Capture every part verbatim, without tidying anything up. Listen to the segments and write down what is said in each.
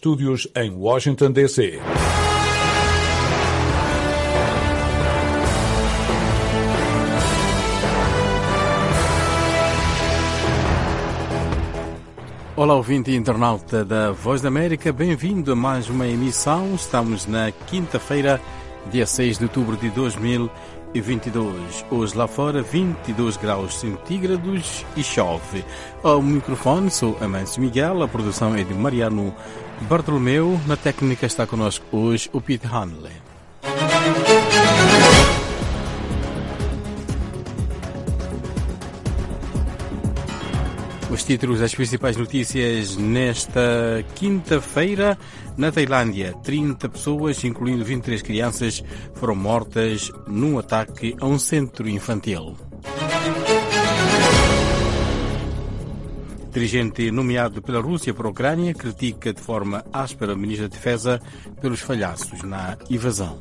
estúdios em Washington, D C Olá, ouvinte e internauta da Voz da América, bem-vindo a mais uma emissão. Estamos na quinta-feira, dia seis de outubro de dois mil e vinte e dois. Hoje lá fora, vinte e dois graus centígrados e chove. Ao microfone sou Amâncio Miguel, a produção é de Mariano Bartolomeu. Na técnica está connosco hoje o Peter Hanley. Os títulos das principais notícias nesta quinta-feira. Na Tailândia, trinta pessoas, incluindo vinte e três crianças, foram mortas num ataque a um centro infantil. Dirigente nomeado pela Rússia para a Ucrânia critica de forma áspera o ministro da Defesa pelos falhaços na invasão.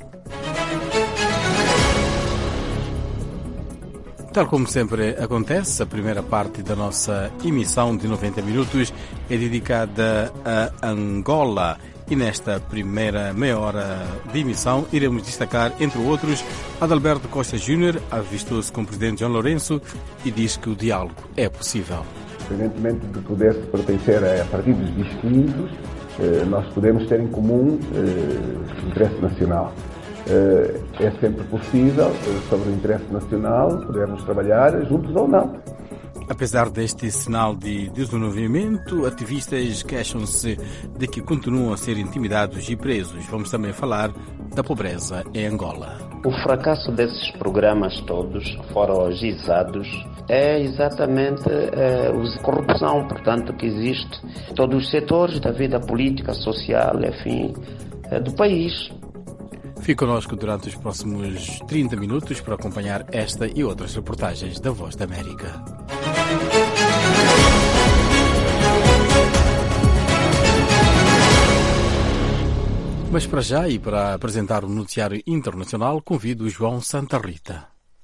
Tal como sempre acontece, a primeira parte da nossa emissão de noventa minutos é dedicada a Angola e nesta primeira meia hora de emissão iremos destacar, entre outros, Adalberto Costa Júnior, avistou-se com o presidente João Lourenço e diz que o diálogo é possível. Independentemente de poder pertencer a partidos distintos, nós podemos ter em comum o interesse nacional. É sempre possível, sobre o interesse nacional, podermos trabalhar juntos ou não. Apesar deste sinal de desenvolvimento, ativistas queixam-se de que continuam a ser intimidados e presos. Vamos também falar da pobreza em Angola. O fracasso desses programas todos, foragizados, é exatamente é, a corrupção, portanto, que existe em todos os setores da vida política, social, enfim, é, do país. Fique connosco durante os próximos trinta minutos para acompanhar esta e outras reportagens da Voz da América. Mas para já e para apresentar o noticiário internacional, convido o João Santa Rita.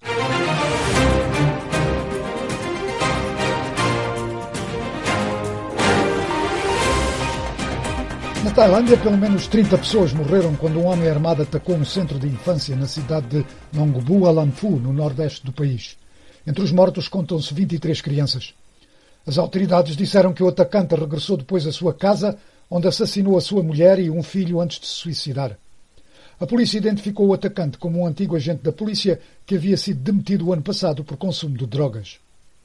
Na Tailândia, pelo menos trinta pessoas morreram quando um homem armado atacou um centro de infância na cidade de Nongbu Alampu, no nordeste do país. Entre os mortos contam-se vinte e três crianças. As autoridades disseram que o atacante regressou depois à sua casa, onde assassinou a sua mulher e um filho antes de se suicidar. A polícia identificou o atacante como um antigo agente da polícia que havia sido demitido o ano passado por consumo de drogas.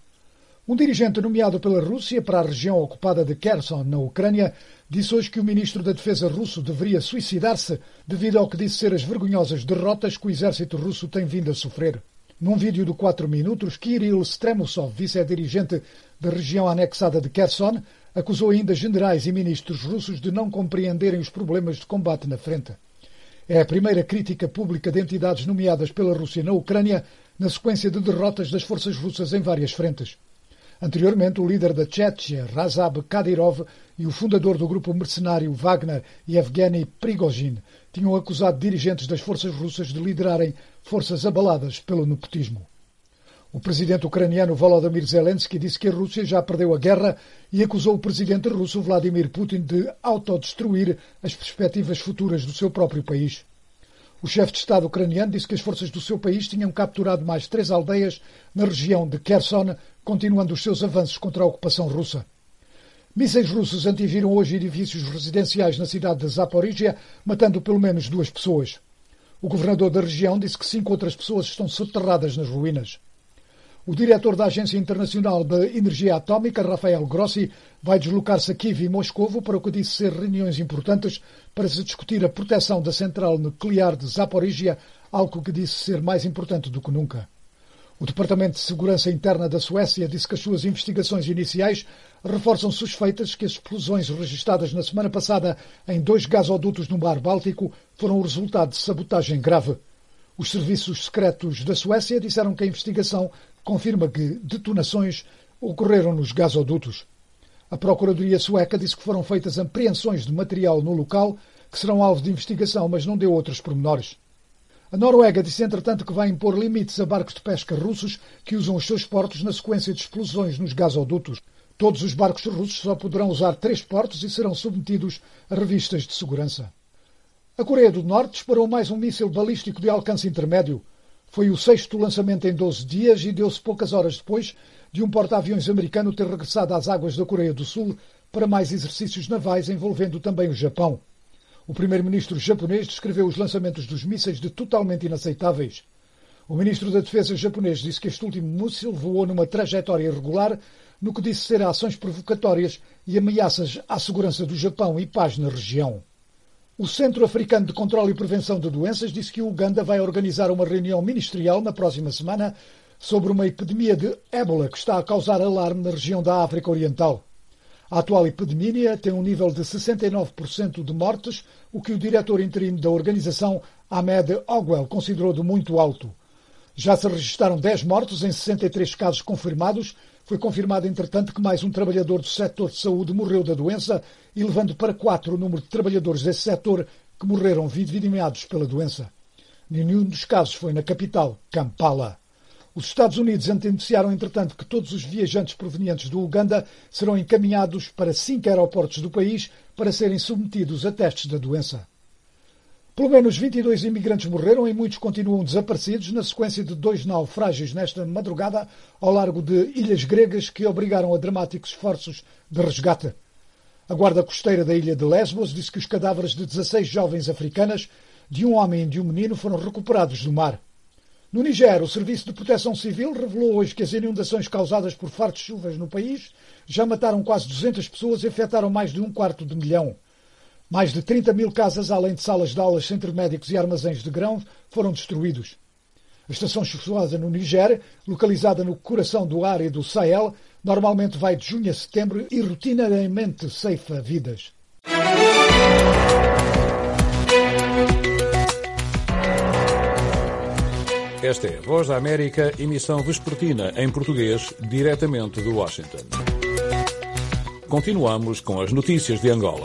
Um dirigente nomeado pela Rússia para a região ocupada de Kherson, na Ucrânia, disse hoje que o ministro da Defesa russo deveria suicidar-se devido ao que disse ser as vergonhosas derrotas que o exército russo tem vindo a sofrer. Num vídeo de quatro minutos, Kirill Stremusov, vice-dirigente da região anexada de Kherson, acusou ainda generais e ministros russos de não compreenderem os problemas de combate na frente. É a primeira crítica pública de entidades nomeadas pela Rússia na Ucrânia na sequência de derrotas das forças russas em várias frentes. Anteriormente, o líder da Chechnya, Razab Kadyrov, e o fundador do grupo mercenário Wagner, Yevgeny Prigozhin, tinham acusado dirigentes das forças russas de liderarem forças abaladas pelo nepotismo. O presidente ucraniano Volodymyr Zelensky disse que a Rússia já perdeu a guerra e acusou o presidente russo Vladimir Putin de autodestruir as perspectivas futuras do seu próprio país. O chefe de Estado ucraniano disse que as forças do seu país tinham capturado mais três aldeias na região de Kherson, continuando os seus avanços contra a ocupação russa. Mísseis russos atingiram hoje edifícios residenciais na cidade de Zaporizhia, matando pelo menos duas pessoas. O governador da região disse que cinco outras pessoas estão soterradas nas ruínas. O diretor da Agência Internacional de Energia Atómica, Rafael Grossi, vai deslocar-se a Kiev e Moscovo para o que disse ser reuniões importantes para se discutir a proteção da central nuclear de Zaporizhia, algo que disse ser mais importante do que nunca. O Departamento de Segurança Interna da Suécia disse que as suas investigações iniciais reforçam suspeitas que as explosões registadas na semana passada em dois gasodutos no Mar Báltico foram o resultado de sabotagem grave. Os serviços secretos da Suécia disseram que a investigação confirma que detonações ocorreram nos gasodutos. A Procuradoria Sueca disse que foram feitas apreensões de material no local que serão alvo de investigação, mas não deu outros pormenores. A Noruega disse, entretanto, que vai impor limites a barcos de pesca russos que usam os seus portos na sequência de explosões nos gasodutos. Todos os barcos russos só poderão usar três portos e serão submetidos a revistas de segurança. A Coreia do Norte disparou mais um míssil balístico de alcance intermédio. Foi o sexto lançamento em doze dias e deu-se poucas horas depois de um porta-aviões americano ter regressado às águas da Coreia do Sul para mais exercícios navais envolvendo também o Japão. O primeiro-ministro japonês descreveu os lançamentos dos mísseis de totalmente inaceitáveis. O ministro da Defesa japonês disse que este último míssil voou numa trajetória irregular, no que disse ser ações provocatórias e ameaças à segurança do Japão e paz na região. O Centro Africano de Controlo e Prevenção de Doenças disse que o Uganda vai organizar uma reunião ministerial na próxima semana sobre uma epidemia de ébola que está a causar alarme na região da África Oriental. A atual epidemia tem um nível de sessenta e nove por cento de mortes, o que o diretor interino da organização, Ahmed Ogwell, considerou de muito alto. Já se registaram dez mortos em sessenta e três casos confirmados. Foi confirmado, entretanto, que mais um trabalhador do setor de saúde morreu da doença, e levando para quatro o número de trabalhadores desse setor que morreram vitimados pela doença. Nenhum dos casos foi na capital, Kampala. Os Estados Unidos anunciaram, entretanto, que todos os viajantes provenientes do Uganda serão encaminhados para cinco aeroportos do país para serem submetidos a testes da doença. Pelo menos vinte e dois imigrantes morreram e muitos continuam desaparecidos na sequência de dois naufrágios nesta madrugada ao largo de ilhas gregas que obrigaram a dramáticos esforços de resgate. A guarda costeira da ilha de Lesbos disse que os cadáveres de dezasseis jovens africanas, de um homem e de um menino, foram recuperados do mar. No Niger, o Serviço de Proteção Civil revelou hoje que as inundações causadas por fortes chuvas no país já mataram quase duzentas pessoas e afetaram mais de um quarto de milhão. Mais de trinta mil casas, além de salas de aulas, centros médicos e armazéns de grão, foram destruídos. A estação chuvosa no Niger, localizada no coração do área do Sahel, normalmente vai de junho a setembro e rotineiramente ceifa vidas. Esta é a Voz da América, emissão vespertina em português, diretamente de Washington. Continuamos com as notícias de Angola.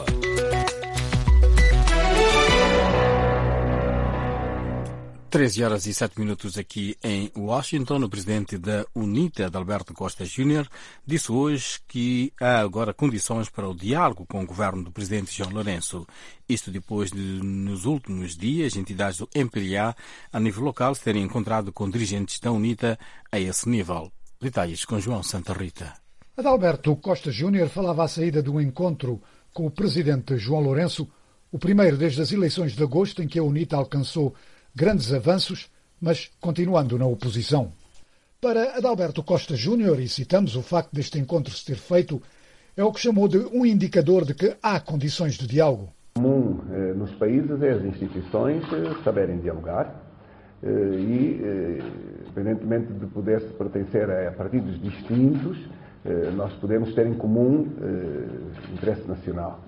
treze horas e sete minutos aqui em Washington. O presidente da UNITA, Adalberto Costa Júnior, disse hoje que há agora condições para o diálogo com o governo do presidente João Lourenço. Isto depois de, nos últimos dias, entidades do M P L A a nível local se terem encontrado com dirigentes da UNITA a esse nível. Detalhes com João Santa Rita. Adalberto Costa Júnior falava à saída do encontro com o presidente João Lourenço, o primeiro desde as eleições de agosto em que a UNITA alcançou grandes avanços, mas continuando na oposição. Para Adalberto Costa Júnior, e citamos o facto deste encontro se ter feito, é o que chamou de um indicador de que há condições de diálogo. O comum eh, nos países é as instituições eh, saberem dialogar eh, e, eh, independentemente de poder-se pertencer a partidos distintos, eh, nós podemos ter em comum eh, interesse nacional.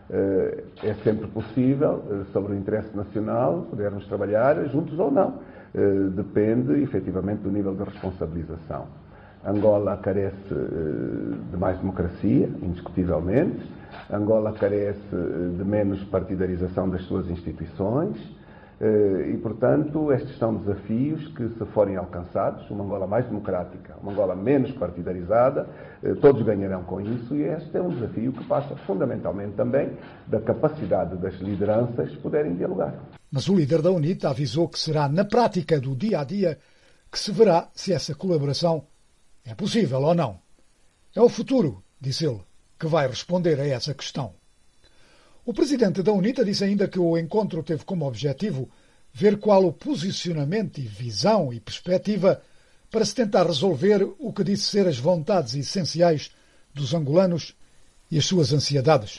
É sempre possível, sobre o interesse nacional, podermos trabalhar juntos ou não. Depende, efetivamente, do nível de responsabilização. Angola carece de mais democracia, indiscutivelmente. Angola carece de menos partidarização das suas instituições. E, portanto, estes são desafios que, se forem alcançados, uma Angola mais democrática, uma Angola menos partidarizada, todos ganharão com isso, e este é um desafio que passa fundamentalmente também da capacidade das lideranças poderem dialogar. Mas o líder da UNITA avisou que será na prática do dia-a-dia que se verá se essa colaboração é possível ou não. É o futuro, disse ele, que vai responder a essa questão. O presidente da UNITA disse ainda que o encontro teve como objetivo ver qual o posicionamento e visão e perspectiva para se tentar resolver o que disse ser as vontades essenciais dos angolanos e as suas ansiedades.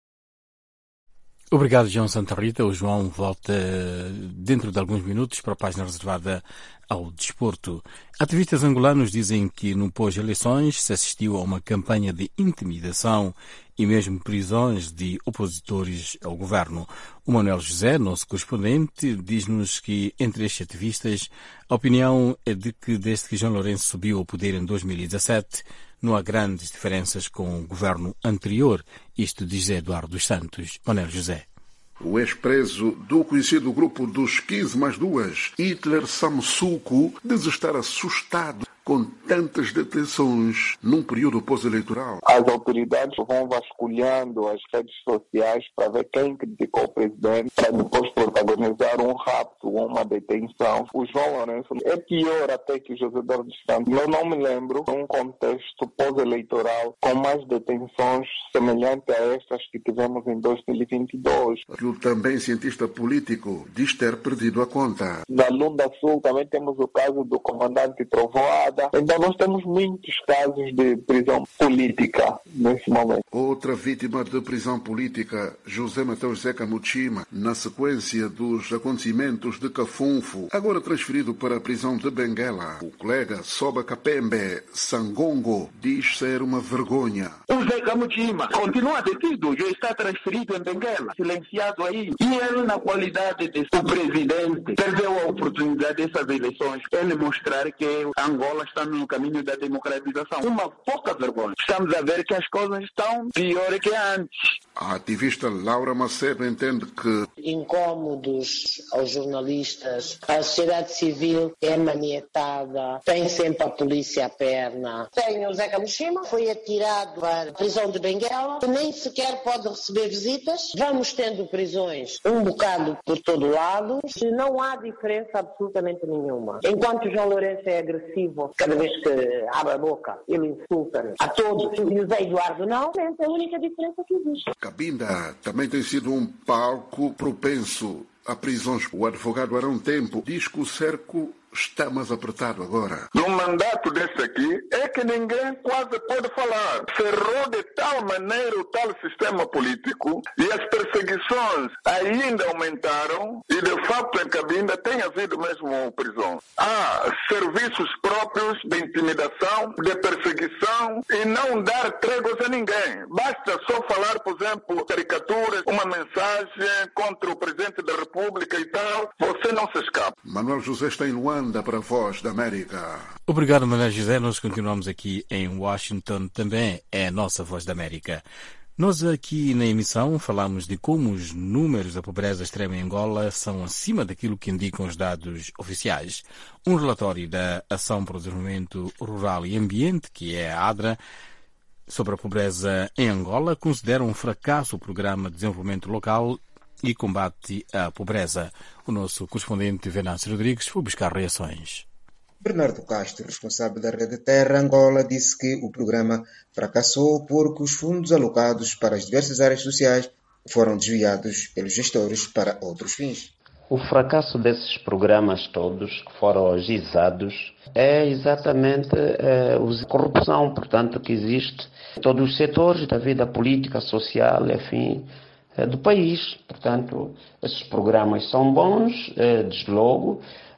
Obrigado, João Santa Rita. O João volta dentro de alguns minutos para a página reservada ao desporto. Ativistas angolanos dizem que no pós-eleições se assistiu a uma campanha de intimidação e mesmo prisões de opositores ao governo. O Manuel José, nosso correspondente, diz-nos que entre estes ativistas a opinião é de que desde que João Lourenço subiu ao poder em dois mil e dezassete não há grandes diferenças com o governo anterior. Isto diz Eduardo dos Santos. Manuel José. O ex-preso do conhecido grupo dos quinze mais duas, Hitler Samsuco, diz estar assustado com tantas detenções num período pós-eleitoral? As autoridades vão vasculhando as redes sociais para ver quem criticou o presidente, para depois protagonizar um rapto ou uma detenção. O João Lourenço é pior até que o José Eduardo dos Santos. Eu não me lembro de um contexto pós-eleitoral com mais detenções semelhante a estas que tivemos em dois mil e vinte e dois. O também cientista político diz ter perdido a conta. Na Lunda Sul também temos o caso do comandante Trovoada. Então nós temos muitos casos de prisão política nesse momento. Outra vítima de prisão política, José Mateus Zeca Muchima, na sequência dos acontecimentos de Cafunfo, agora transferido para a prisão de Benguela. O colega Soba Kapembe Sangongo diz ser uma vergonha. O Zeca Muchima continua detido, já está transferido em Benguela, silenciado aí. E ele, na qualidade de o presidente, perdeu a oportunidade dessas eleições, ele mostrar que Angola está no caminho da democratização. Uma pouca vergonha. Estamos a ver que as coisas estão piores que antes. A ativista Laura Macedo entende que incômodos aos jornalistas, a sociedade civil é manietada, tem sempre a polícia à perna. Tem o Zeca Muchima, foi atirado para a prisão de Benguela, que nem sequer pode receber visitas. Vamos tendo prisões um bocado por todo lado, não há diferença absolutamente nenhuma. Enquanto o João Lourenço é agressivo, cada vez que abre a boca, ele insulta a todos, e o Zé Eduardo não, é a única diferença que existe. Cabinda também tem sido um palco propenso a prisões. O advogado Arão Tempo diz que o cerco está mais apertado agora. No mandato desse aqui é que ninguém quase pode falar. Cerrou de tal maneira o tal sistema político e as perseguições ainda aumentaram e de facto em Cabinda tem havido mesmo prisão. Há serviços próprios de intimidação, de perseguição e não dar tréguas a ninguém. Basta só falar, por exemplo, caricaturas, uma mensagem contra o Presidente da República e tal, você não se escapa. Manuel José está em Luanda para a Voz da América. Obrigado, Manuel José. Nós continuamos aqui em Washington, também é a nossa Voz da América. Nós aqui na emissão falamos de como os números da pobreza extrema em Angola são acima daquilo que indicam os dados oficiais. Um relatório da Ação para o Desenvolvimento Rural e Ambiente, que é a ADRA, sobre a pobreza em Angola, considera um fracasso o Programa de Desenvolvimento Local e combate à pobreza. O nosso correspondente Venâncio Rodrigues foi buscar reações. Bernardo Castro, responsável da Rede Terra Angola, disse que o programa fracassou porque os fundos alocados para as diversas áreas sociais foram desviados pelos gestores para outros fins. O fracasso desses programas todos que foram agizados é exatamente é, a corrupção, portanto, que existe em todos os setores da vida política, social, enfim, do país. Portanto, esses programas são bons, desde logo,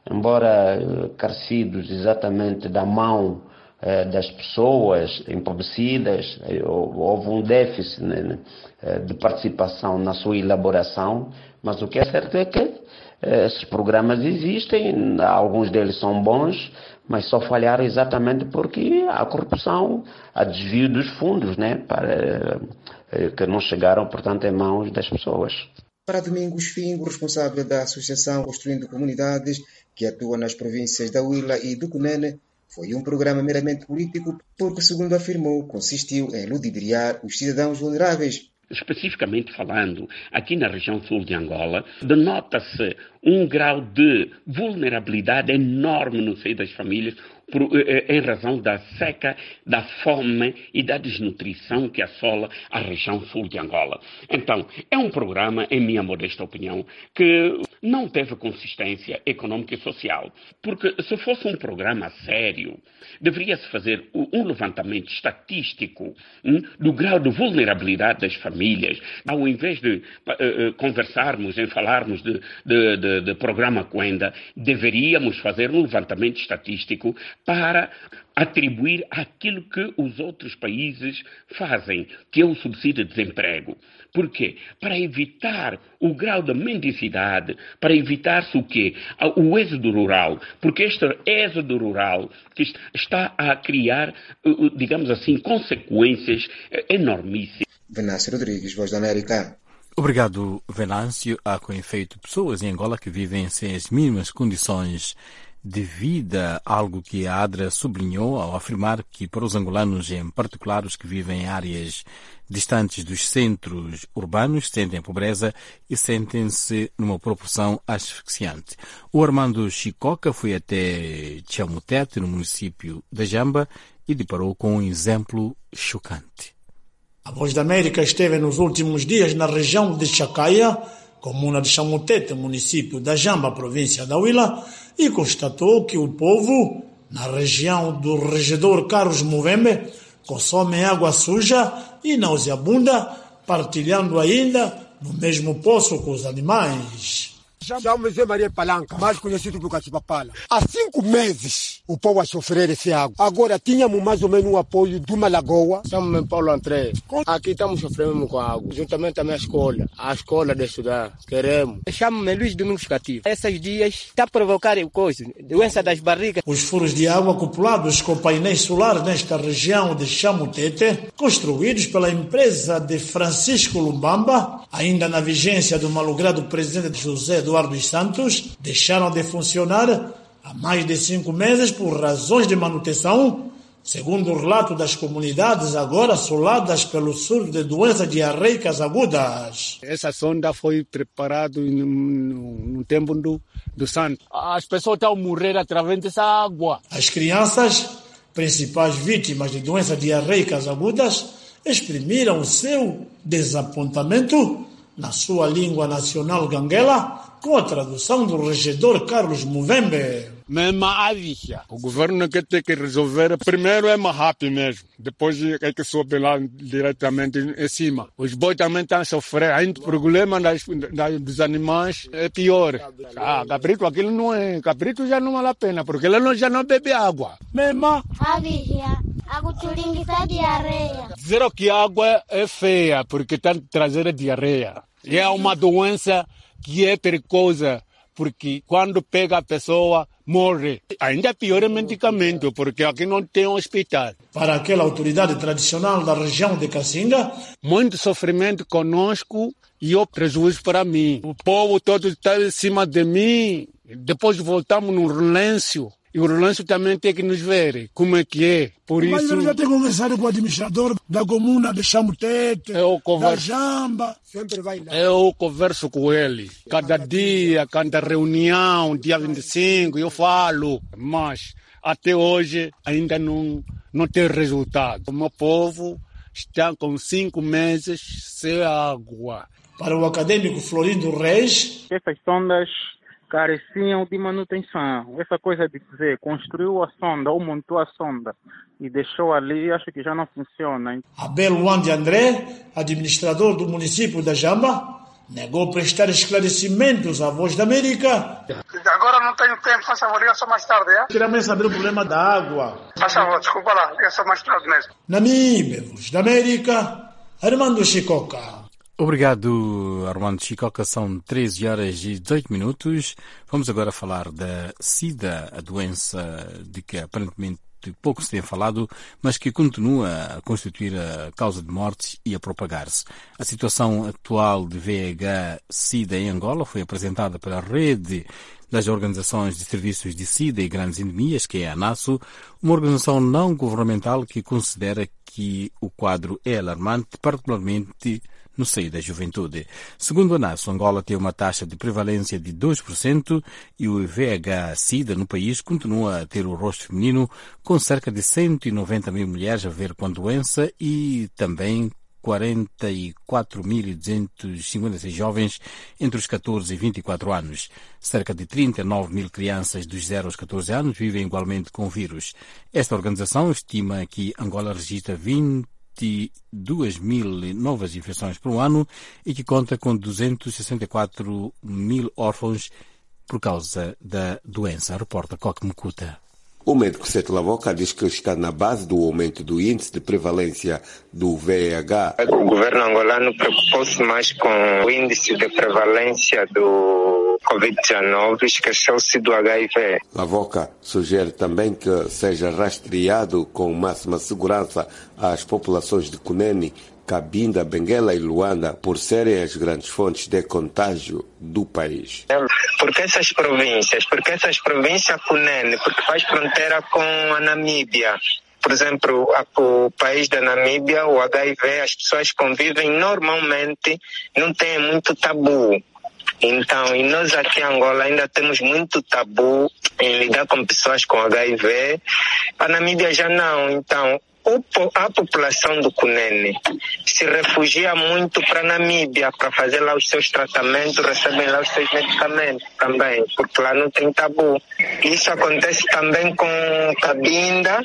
embora carecidos exatamente da mão das pessoas empobrecidas, houve um déficit de participação na sua elaboração, mas o que é certo é que esses programas existem, alguns deles são bons, mas só falharam exatamente porque há corrupção, há desvio dos fundos, né, para, que não chegaram, portanto, em mãos das pessoas. Para Domingos Fingo, responsável da Associação Construindo Comunidades, que atua nas províncias da Huila e do Cunene, foi um programa meramente político porque, segundo afirmou, consistiu em ludibriar os cidadãos vulneráveis. Especificamente falando, aqui na região sul de Angola, denota-se um grau de vulnerabilidade enorme no seio das famílias por, em razão da seca, da fome e da desnutrição que assola a região sul de Angola. Então, é um programa, em minha modesta opinião, que não teve consistência econômica e social. Porque se fosse um programa sério, deveria-se fazer um levantamento estatístico hum, do grau de vulnerabilidade das famílias. Ao invés de uh, conversarmos em falarmos de, de, de, de programa Cuenda, deveríamos fazer um levantamento estatístico para atribuir aquilo que os outros países fazem, que é o subsídio de desemprego. Por quê? Para evitar o grau de mendicidade, para evitar-se o quê? O êxodo rural. Porque este êxodo rural que está a criar, digamos assim, consequências enormíssimas. Venâncio Rodrigues, Voz da América. Obrigado, Venâncio. Há com efeito pessoas em Angola que vivem sem as mínimas condições de vida, algo que a ADRA sublinhou ao afirmar que para os angolanos, em particular os que vivem em áreas distantes dos centros urbanos, sentem a pobreza e sentem-se numa proporção asfixiante. O Armando Chicoca foi até Chamutete, no município da Jamba, e deparou com um exemplo chocante. A Voz da América esteve nos últimos dias na região de Chacaia, comuna de Chamutete, município da Jamba, província da Huila, e constatou que o povo, na região do regedor Carlos Movembe, consome água suja e nauseabunda, partilhando ainda no mesmo poço com os animais. Chamo-me Zé Maria Palanca, mais conhecido por Cachipapala. Há cinco meses o povo a sofrer esse água. Agora tínhamos mais ou menos o apoio de uma lagoa. Chamo-me Paulo André. Aqui estamos sofrendo com a água, juntamente a minha escola, a escola de estudar. Queremos. Chamo-me Luiz Domingos Cativo. Esses dias está a provocar coisa, doença das barrigas. Os furos de água acoplados com painéis solares nesta região de Chamutete, construídos pela empresa de Francisco Lumbamba, ainda na vigência do malogrado presidente José Eduardo dos Santos, deixaram de funcionar há mais de cinco meses por razões de manutenção, segundo o relato das comunidades agora assoladas pelo surto de doenças diarreicas agudas. Essa sonda foi preparada no, no, no tempo do, do Santo. As pessoas estão a morrer através dessa água. As crianças, principais vítimas de doenças diarreicas agudas, exprimiram o seu desapontamento na sua língua nacional ganguela, com a tradução do regedor Carlos Movembe. Mesmo avisa. O governo quer ter que resolver. Primeiro é mais rápido mesmo. Depois é que sobe lá diretamente em cima. Os bois também estão a sofrer. Ainda o problema das, das, dos animais é pior. Ah, cabrito, aquilo não é. Cabrito já não vale a pena, porque ele não, já não bebe água. Mesmo. Avisa. Água tulinga está diarreia. Dizer que a água é feia, porque está trazendo diarreia. E é uma doença que é perigosa, porque quando pega a pessoa, morre. Ainda pior é medicamento, porque aqui não tem hospital. Para aquela autoridade tradicional da região de Cassinga, muito sofrimento conosco e o prejuízo para mim. O povo todo está em cima de mim, depois voltamos no relêncio. E o relance também tem que nos ver como é que é. Por Mas isso... eu já tenho conversado com o administrador da comuna de Chamutete, eu converso... da Jamba. Sempre vai lá. Eu converso com ele. Cada dia, cada reunião, dia vinte e cinco, eu falo. Mas até hoje ainda não, não tem resultado. O meu povo está com cinco meses sem água. Para o acadêmico Florindo Reis... Essas sondas careciam de manutenção. Essa coisa de dizer, construiu a sonda ou montou a sonda e deixou ali, acho que já não funciona. Abel Wandi André, administrador do município da Jamba, negou prestar esclarecimentos à Voz da América. Agora não tenho tempo, faz favor, liga só mais tarde, é? Queria mais saber o problema da água. Faz favor, desculpa lá, liga só mais tarde mesmo. Namíbia, Voz da América, Armando Chicoca. Obrigado, Armando Chicoca. São treze horas e dezoito minutos. Vamos agora falar da SIDA, a doença de que aparentemente pouco se tem falado, mas que continua a constituir a causa de mortes e a propagar-se. A situação atual de V I H-SIDA em Angola foi apresentada pela Rede das Organizações de Serviços de SIDA e Grandes Endemias, que é a ANASO, uma organização não governamental que considera que o quadro é alarmante, particularmente no seio da juventude. Segundo a ANASO, Angola tem uma taxa de prevalência de dois por cento e o V I H-SIDA no país continua a ter o rosto feminino, com cerca de cento e noventa mil mulheres a ver com a doença e também quarenta e quatro mil duzentos e cinquenta e seis jovens entre os catorze e vinte e quatro anos. Cerca de trinta e nove mil crianças dos zero aos catorze anos vivem igualmente com o vírus. Esta organização estima que Angola registra vinte e duas mil novas infecções por ano e que conta com duzentos e sessenta e quatro mil órfãos por causa da doença. Reporta Coque Mucuta. O médico Sete Lavoca diz que está na base do aumento do índice de prevalência do V I H. O governo angolano preocupou-se mais com o índice de prevalência do do covid dezenove, esqueceu-se do H I V. Lavoca sugere também que seja rastreado com máxima segurança as populações de Cunene, Cabinda, Benguela e Luanda, por serem as grandes fontes de contágio do país. Por que essas províncias? Porque essas províncias, Cunene, porque faz fronteira com a Namíbia. Por exemplo, o país da Namíbia, o H I V, as pessoas convivem normalmente, não tem muito tabu. Então, e nós aqui em Angola ainda temos muito tabu em lidar com pessoas com H I V. A Namíbia já não. Então, a população do Cunene se refugia muito para a Namíbia para fazer lá os seus tratamentos, recebem lá os seus medicamentos também, porque lá não tem tabu. Isso acontece também com Cabinda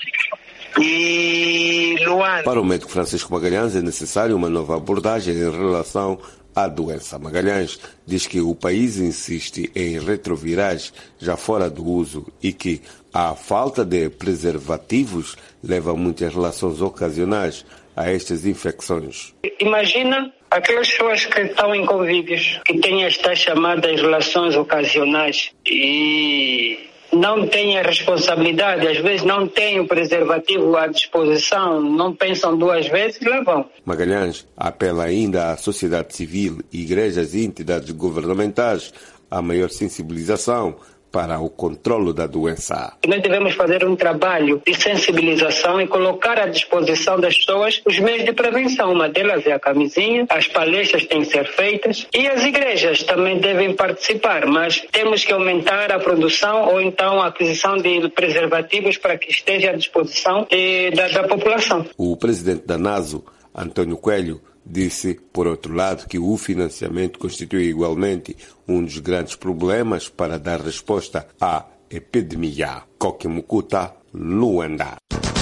e Luanda. Para o médico Francisco Magalhães é necessário uma nova abordagem em relação à doença. Magalhães diz que o país insiste em retrovirais já fora do uso e que a falta de preservativos leva a muitas relações ocasionais a estas infecções. Imagina aquelas pessoas que estão em Covid, que têm estas chamadas relações ocasionais e não têm a responsabilidade, às vezes não têm o preservativo à disposição, não pensam duas vezes e lá vão. Magalhães apela ainda à sociedade civil, igrejas e entidades governamentais a maior sensibilização para o controle da doença. Nós devemos fazer um trabalho de sensibilização e colocar à disposição das pessoas os meios de prevenção. Uma delas é a camisinha, as palestras têm que ser feitas e as igrejas também devem participar, mas temos que aumentar a produção ou então a aquisição de preservativos para que esteja à disposição de, da, da população. O presidente da NASO, Antônio Coelho, disse, por outro lado, que o financiamento constitui igualmente um dos grandes problemas para dar resposta à epidemia. Koki Mukuta, Luanda.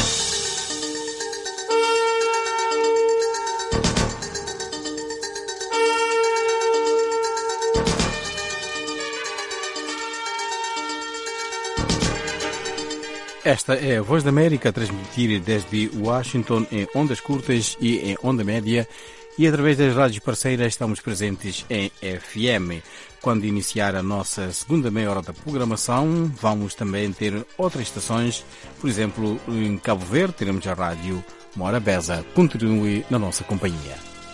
Esta é a Voz da América a transmitir desde Washington em ondas curtas e em onda média e através das rádios parceiras estamos presentes em F M. Quando iniciar a nossa segunda meia hora da programação, vamos também ter outras estações, por exemplo, em Cabo Verde teremos a rádio Morabeza. Continue na nossa companhia.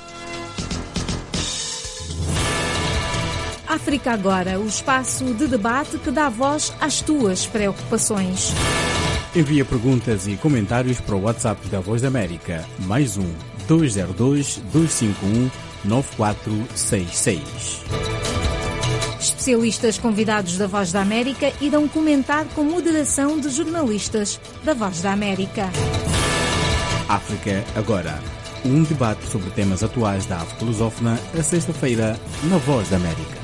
África Agora, o espaço de debate que dá voz às tuas preocupações. Envia perguntas e comentários para o WhatsApp da Voz da América, mais um dois zero dois, dois cinco um, nove quatro seis seis. Especialistas convidados da Voz da América irão comentar com moderação de jornalistas da Voz da América. África Agora, um debate sobre temas atuais da África lusófona, a sexta-feira na Voz da América.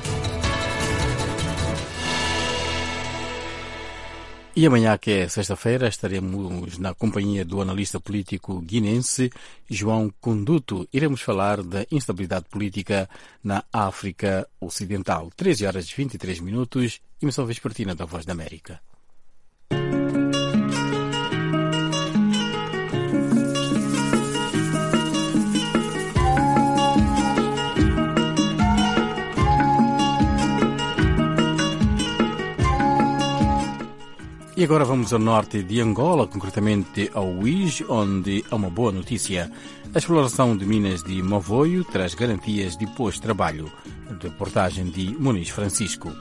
E amanhã, que é sexta-feira, estaremos na companhia do analista político guinense João Conduto. Iremos falar da instabilidade política na África Ocidental. treze horas e vinte e três minutos, emissão vespertina da Voz da América. E agora vamos ao norte de Angola, concretamente ao Uís, onde há uma boa notícia. A exploração de minas de Mavoio traz garantias de pós-trabalho. Reportagem de Muniz Francisco.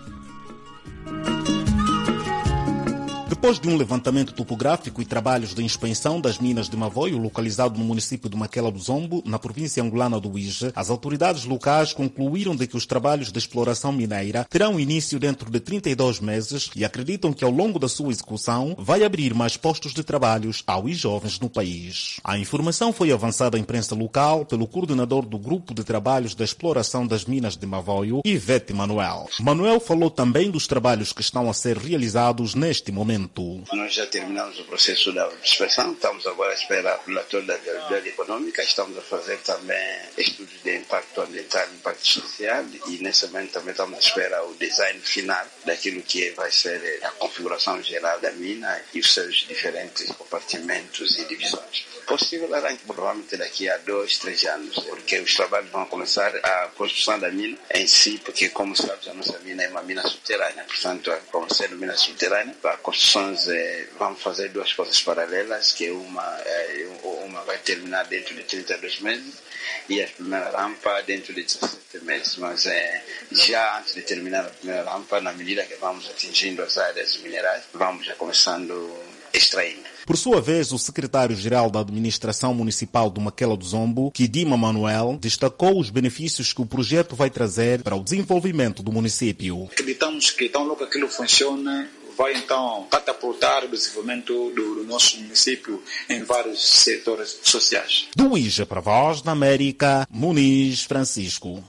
Depois de um levantamento topográfico e trabalhos de inspeção das minas de Mavoio, localizado no município de Maquela do Zombo, na província angolana do Uís, as autoridades locais concluíram de que os trabalhos de exploração mineira terão início dentro de trinta e dois meses e acreditam que ao longo da sua execução vai abrir mais postos de trabalhos aos jovens no país. A informação foi avançada à imprensa local pelo coordenador do Grupo de Trabalhos da Exploração das Minas de Mavoio, Ivete Manuel. Manuel falou também dos trabalhos que estão a ser realizados neste momento. desenvolvimento. Nós já terminamos o processo da inspeção, estamos agora à espera do relatório da viabilidade econômica, estamos a fazer também estudos de impacto ambiental e impacto social e nesse momento também estamos à espera do design final daquilo que vai ser a configuração geral da mina e os seus diferentes compartimentos e divisões. Possível arranque provavelmente daqui a dois, três anos, porque os trabalhos vão começar a construção da mina em si, porque como sabes a nossa mina é uma mina subterrânea, portanto, como sendo mina subterrânea, as construções eh, vão fazer duas coisas paralelas, que uma, eh, uma vai terminar dentro de trinta e dois meses e a primeira rampa dentro de dezessete meses, mas eh, já antes de terminar a primeira rampa, na medida que vamos atingindo as áreas minerais, vamos já começando extraindo. Por sua vez, o secretário-geral da Administração Municipal do Maquela do Zombo, Kidima Manuel, destacou os benefícios que o projeto vai trazer para o desenvolvimento do município. Acreditamos que tão logo aquilo funciona, vai então catapultar o desenvolvimento do, do nosso município em vários setores sociais. Do Ija para a Voz da América, Muniz Francisco.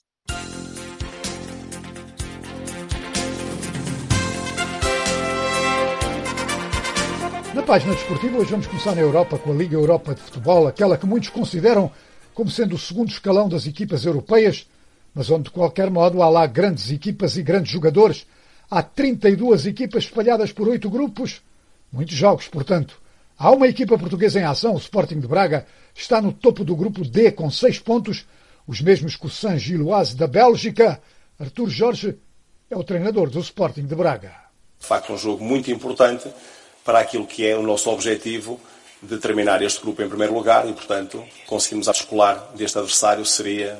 Na página desportiva, hoje vamos começar na Europa com a Liga Europa de Futebol, aquela que muitos consideram como sendo o segundo escalão das equipas europeias, mas onde, de qualquer modo, há lá grandes equipas e grandes jogadores. Há trinta e duas equipas espalhadas por oito grupos, muitos jogos, portanto. Há uma equipa portuguesa em ação, o Sporting de Braga, está no topo do grupo D com seis pontos, os mesmos que o Saint-Gilloise da Bélgica. Artur Jorge é o treinador do Sporting de Braga. De facto, um jogo muito importante para aquilo que é o nosso objetivo de terminar este grupo em primeiro lugar e, portanto, conseguimos a descolar deste adversário seria,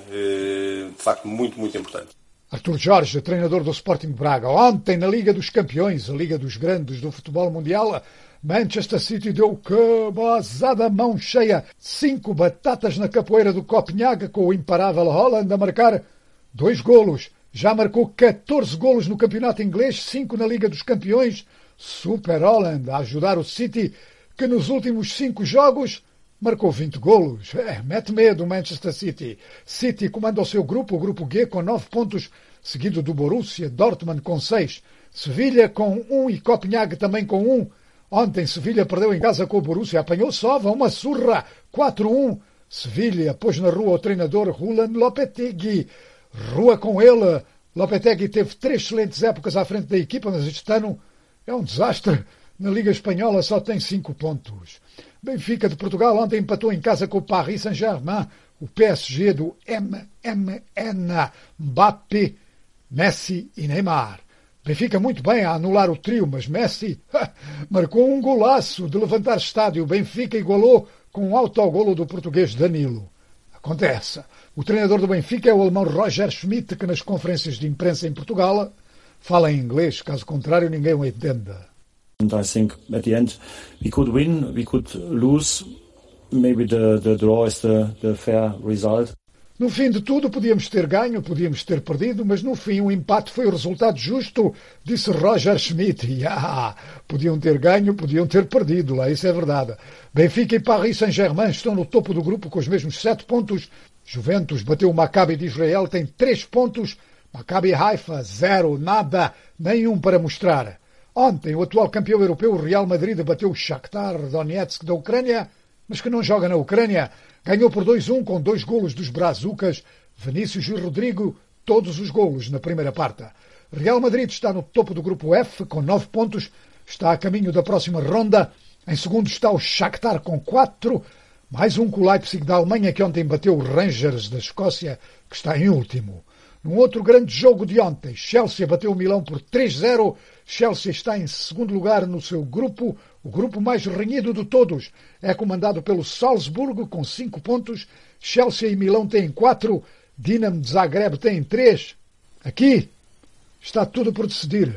de facto, muito, muito importante. Artur Jorge, treinador do Sporting de Braga. Ontem, na Liga dos Campeões, a Liga dos Grandes do futebol mundial, Manchester City deu cabazada, mão cheia, cinco batatas na capoeira do Copenhague, com o imparável Haaland a marcar dois golos. Já marcou catorze golos no campeonato inglês, cinco na Liga dos Campeões. Super Haaland a ajudar o City, que nos últimos cinco jogos marcou vinte golos. É, mete medo o Manchester City. City comanda o seu grupo, o grupo G, com nove pontos, seguido do Borussia Dortmund com seis. Sevilha com um e Copenhague também com um. Ontem Sevilha perdeu em casa com o Borussia, apanhou Sova, uma surra, quatro a um. Sevilha pôs na rua o treinador Julen Lopetegui. Rua com ele. Lopetegui teve três excelentes épocas à frente da equipa, mas este ano é um desastre. Na Liga Espanhola só tem cinco pontos. Benfica de Portugal ontem empatou em casa com o Paris Saint-Germain. O P S G do M M N, Mbappé, Messi e Neymar. Benfica muito bem a anular o trio, mas Messi marcou um golaço de levantar estádio. Benfica igualou com um autogolo do português Danilo. Acontece. O treinador do Benfica é o alemão Roger Schmidt, que nas conferências de imprensa em Portugal fala em inglês, caso contrário ninguém o entenda. And I think at the end we could win, we could lose. Maybe the, the draw is the, the fair result. No fim de tudo, podíamos ter ganho, podíamos ter perdido, mas no fim o empate foi o resultado justo, disse Roger Schmidt. Yeah, podiam ter ganho, podiam ter perdido, lá isso é verdade. Benfica e Paris Saint-Germain estão no topo do grupo com os mesmos sete pontos. Juventus bateu o Maccabi de Israel, tem três pontos. Maccabi Haifa, zero, nada, nenhum para mostrar. Ontem, o atual campeão europeu, o Real Madrid, bateu o Shakhtar Donetsk da Ucrânia, mas que não joga na Ucrânia. Ganhou por dois a um com dois golos dos brazucas, Vinícius e Rodrigo, todos os golos na primeira parte. Real Madrid está no topo do grupo F com nove pontos, está a caminho da próxima ronda. Em segundo está o Shakhtar com quatro, mais um com o Leipzig da Alemanha, que ontem bateu o Rangers da Escócia, que está em último. Num outro grande jogo de ontem, Chelsea bateu o Milão por três a zero. Chelsea está em segundo lugar no seu grupo, o grupo mais renhido de todos. É comandado pelo Salzburgo com cinco pontos. Chelsea e Milão têm quatro. Dinamo de Zagreb tem três. Aqui está tudo por decidir.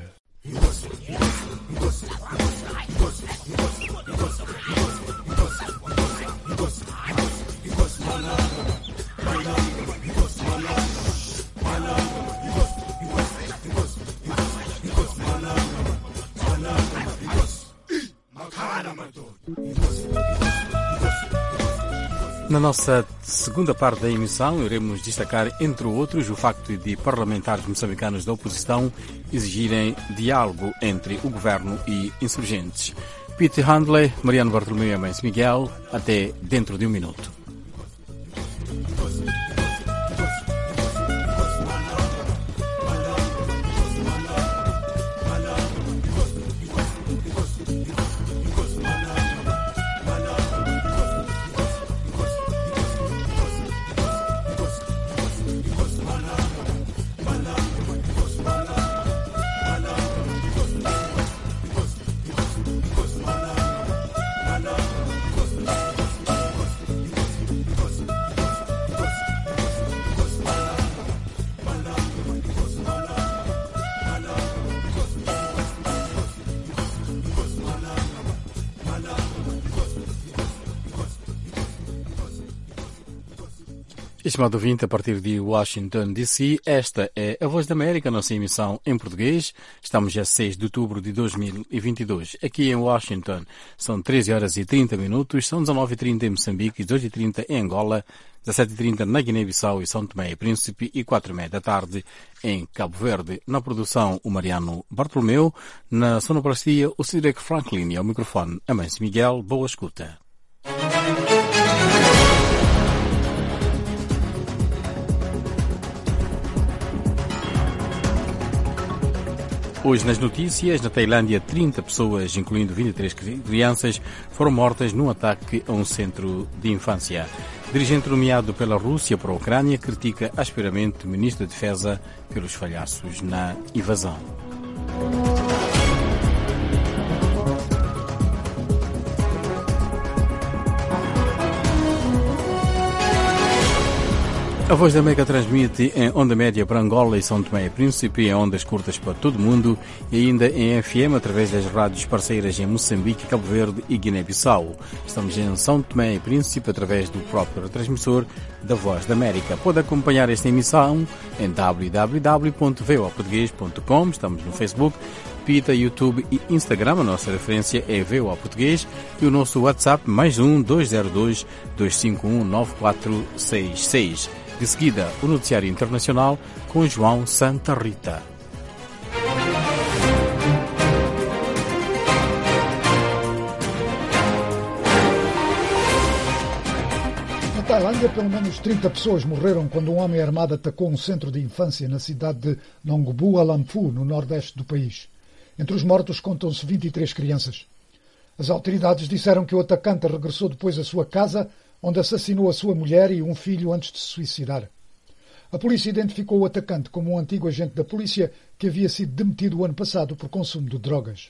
Na nossa segunda parte da emissão, iremos destacar, entre outros, o facto de parlamentares moçambicanos da oposição exigirem diálogo entre o governo e insurgentes. Peter Handley, Mariano Bartolomeu e Amâncio Miguel, até dentro de um minuto. Estimado ouvinte, a partir de Washington, D C, esta é a Voz da América, nossa emissão em português. Estamos a seis de outubro de dois mil e vinte e dois. Aqui em Washington são treze horas e trinta minutos, são dezenove e trinta em Moçambique, dezoito e trinta em Angola, dezassete e trinta na Guiné-Bissau e São Tomé e Príncipe e quatro e meia da tarde em Cabo Verde. Na produção, o Mariano Bartolomeu, na sonoplastia, o Cedric Franklin e ao microfone, Amâncio Miguel. Boa escuta. Hoje nas notícias, na Tailândia, trinta pessoas, incluindo vinte e três crianças, foram mortas num ataque a um centro de infância. Dirigente nomeado pela Rússia para a Ucrânia critica asperamente o ministro da Defesa pelos falhaços na invasão. A Voz da América transmite em onda média para Angola e São Tomé e Príncipe, em ondas curtas para todo o mundo e ainda em F M através das rádios parceiras em Moçambique, Cabo Verde e Guiné-Bissau. Estamos em São Tomé e Príncipe através do próprio transmissor da Voz da América. Pode acompanhar esta emissão em w w w ponto v o português ponto com. Estamos no Facebook, Twitter, YouTube e Instagram. A nossa referência é V O A Português e o nosso WhatsApp mais um dois zero dois, dois cinco um, nove quatro seis seis. De seguida, o noticiário internacional com João Santa Rita. Na Tailândia, pelo menos trinta pessoas morreram quando um homem armado atacou um centro de infância na cidade de Nongbu Alampu, no nordeste do país. Entre os mortos contam-se vinte e três crianças. As autoridades disseram que o atacante regressou depois à sua casa, onde assassinou a sua mulher e um filho antes de se suicidar. A polícia identificou o atacante como um antigo agente da polícia que havia sido demitido o ano passado por consumo de drogas.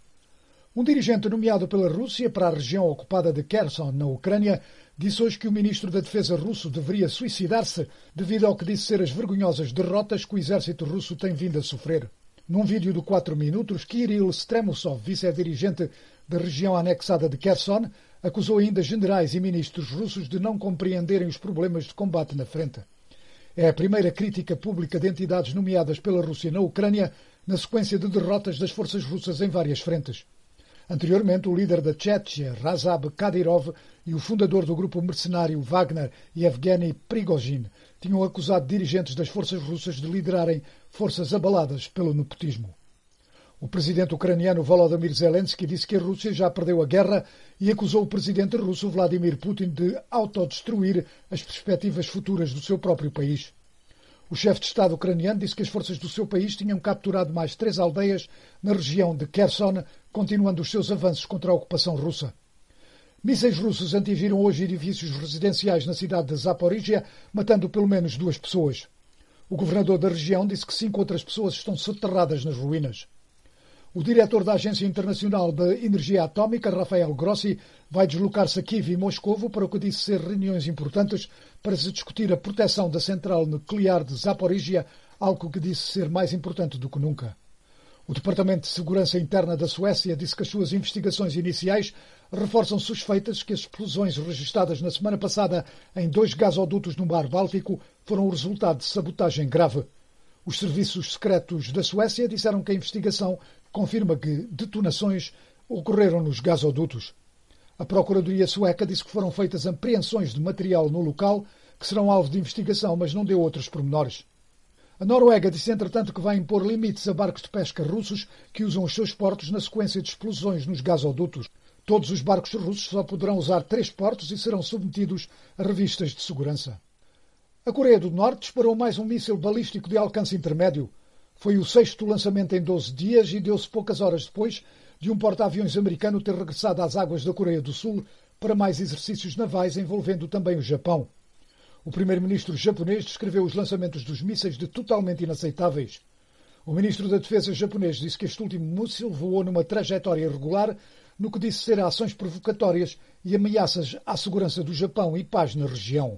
Um dirigente nomeado pela Rússia para a região ocupada de Kherson, na Ucrânia, disse hoje que o ministro da Defesa russo deveria suicidar-se devido ao que disse ser as vergonhosas derrotas que o exército russo tem vindo a sofrer. Num vídeo de quatro minutos, Kirill Stremusov, vice-dirigente da região anexada de Kherson, acusou ainda generais e ministros russos de não compreenderem os problemas de combate na frente. É a primeira crítica pública de entidades nomeadas pela Rússia na Ucrânia na sequência de derrotas das forças russas em várias frentes. Anteriormente, o líder da Chechnya, Razab Kadyrov, e o fundador do grupo mercenário Wagner, Yevgeny Prigozhin, tinham acusado dirigentes das forças russas de liderarem forças abaladas pelo nepotismo. O presidente ucraniano Volodymyr Zelensky disse que a Rússia já perdeu a guerra e acusou o presidente russo Vladimir Putin de autodestruir as perspectivas futuras do seu próprio país. O chefe de Estado ucraniano disse que as forças do seu país tinham capturado mais três aldeias na região de Kherson, continuando os seus avanços contra a ocupação russa. Mísseis russos atingiram hoje edifícios residenciais na cidade de Zaporizhia, matando pelo menos duas pessoas. O governador da região disse que cinco outras pessoas estão soterradas nas ruínas. O diretor da Agência Internacional de Energia Atómica, Rafael Grossi, vai deslocar-se a Kiev e Moscovo para o que disse ser reuniões importantes para se discutir a proteção da central nuclear de Zaporizhia, algo que disse ser mais importante do que nunca. O Departamento de Segurança Interna da Suécia disse que as suas investigações iniciais reforçam suspeitas que as explosões registradas na semana passada em dois gasodutos no Mar Báltico foram o resultado de sabotagem grave. Os serviços secretos da Suécia disseram que a investigação confirma que detonações ocorreram nos gasodutos. A Procuradoria sueca disse que foram feitas apreensões de material no local que serão alvo de investigação, mas não deu outros pormenores. A Noruega disse, entretanto, que vai impor limites a barcos de pesca russos que usam os seus portos na sequência de explosões nos gasodutos. Todos os barcos russos só poderão usar três portos e serão submetidos a revistas de segurança. A Coreia do Norte disparou mais um míssil balístico de alcance intermédio. Foi o sexto lançamento em doze dias e deu-se poucas horas depois de um porta-aviões americano ter regressado às águas da Coreia do Sul para mais exercícios navais envolvendo também o Japão. O primeiro-ministro japonês descreveu os lançamentos dos mísseis de totalmente inaceitáveis. O ministro da Defesa japonês disse que este último míssil voou numa trajetória irregular, no que disse ser ações provocatórias e ameaças à segurança do Japão e paz na região.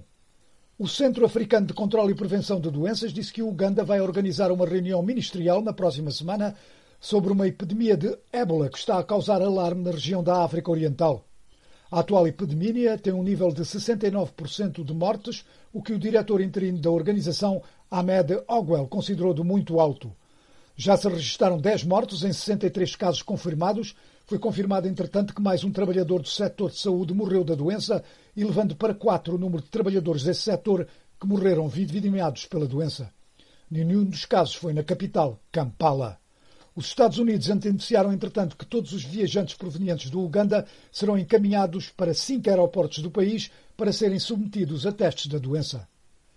O Centro Africano de Controlo e Prevenção de Doenças disse que o Uganda vai organizar uma reunião ministerial na próxima semana sobre uma epidemia de ébola que está a causar alarme na região da África Oriental. A atual epidemia tem um nível de sessenta e nove por cento de mortes, o que o diretor interino da organização, Ahmed Ogwell, considerou de muito alto. Já se registaram dez mortos em sessenta e três casos confirmados. Foi confirmado, entretanto, que mais um trabalhador do setor de saúde morreu da doença, elevando para quatro o número de trabalhadores desse setor que morreram vitimados pela doença. Nenhum dos casos foi na capital, Kampala. Os Estados Unidos anunciaram, entretanto, que todos os viajantes provenientes do Uganda serão encaminhados para cinco aeroportos do país para serem submetidos a testes da doença.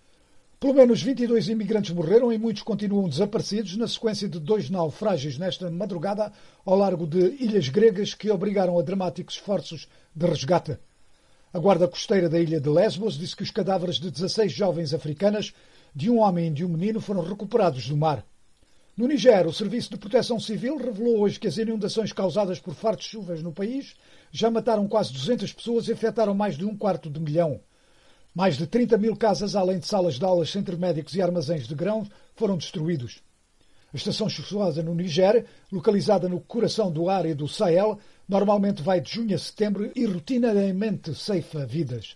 Pelo menos vinte e dois imigrantes morreram e muitos continuam desaparecidos na sequência de dois naufrágios nesta madrugada ao largo de ilhas gregas que obrigaram a dramáticos esforços de resgate. A guarda costeira da ilha de Lesbos disse que os cadáveres de dezasseis jovens africanas, de um homem e de um menino, foram recuperados do mar. No Niger, o Serviço de Proteção Civil revelou hoje que as inundações causadas por fortes chuvas no país já mataram quase duzentas pessoas e afetaram mais de um quarto de milhão. Mais de trinta mil casas, além de salas de aulas, centros médicos e armazéns de grãos, foram destruídos. A estação chuvosa no Niger, localizada no coração do área do Sahel, normalmente vai de junho a setembro e rotineiramente ceifa vidas.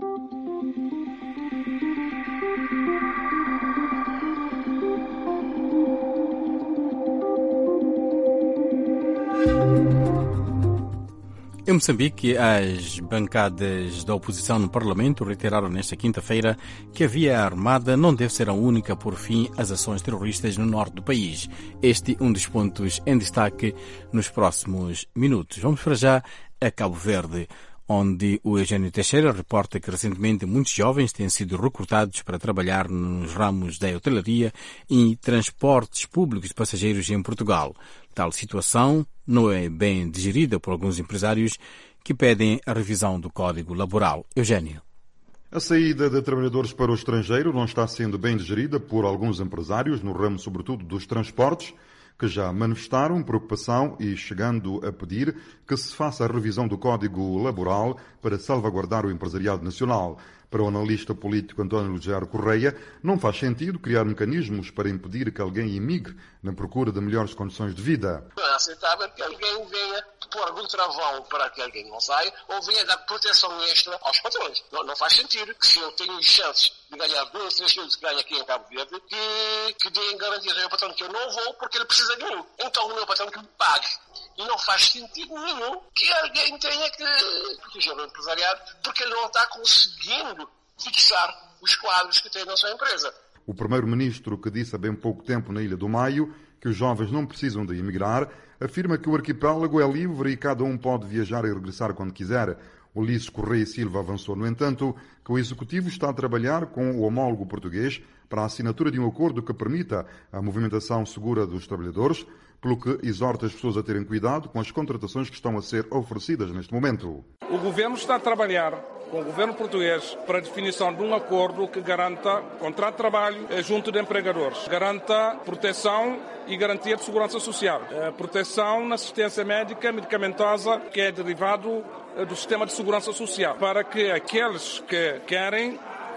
Em Moçambique, as bancadas da oposição no Parlamento reiteraram nesta quinta-feira que a via armada não deve ser a única a pôr fim às ações terroristas no norte do país. Este é um dos pontos em destaque nos próximos minutos. Vamos para já a Cabo Verde, onde o Eugênio Teixeira reporta que recentemente muitos jovens têm sido recrutados para trabalhar nos ramos da hotelaria e transportes públicos de passageiros em Portugal. Tal situação não é bem digerida por alguns empresários que pedem a revisão do Código Laboral. Eugênio. A saída de trabalhadores para o estrangeiro não está sendo bem digerida por alguns empresários, no ramo sobretudo dos transportes, que já manifestaram preocupação e chegando a pedir que se faça a revisão do Código Laboral para salvaguardar o empresariado nacional. Para o analista político António Lugero Correia, não faz sentido criar mecanismos para impedir que alguém imigre na procura de melhores condições de vida. Não é aceitável que alguém venha pôr algum travão para que alguém não saia ou venha dar proteção extra aos patrões. Não, não faz sentido que se eu tenho chances de ganhar dois, três quilos que ganho aqui em Cabo Verde, que, que deem garantias ao meu patrão que eu não vou porque ele precisa de mim. Então o meu patrão que me pague. E não faz sentido nenhum que alguém tenha que proteger o empresariado porque ele não está conseguindo fixar os quadros que tem na sua empresa. O primeiro-ministro, que disse há bem pouco tempo na Ilha do Maio que os jovens não precisam de emigrar, afirma que o arquipélago é livre e cada um pode viajar e regressar quando quiser. Ulisses Correia Silva avançou, no entanto, que o Executivo está a trabalhar com o homólogo português para a assinatura de um acordo que permita a movimentação segura dos trabalhadores, pelo que exorta as pessoas a terem cuidado com as contratações que estão a ser oferecidas neste momento. O Governo está a trabalhar com o Governo português para a definição de um acordo que garanta contrato de trabalho junto de empregadores, garanta proteção e garantia de segurança social, proteção na assistência médica medicamentosa que é derivado do sistema de segurança social, para que aqueles que querem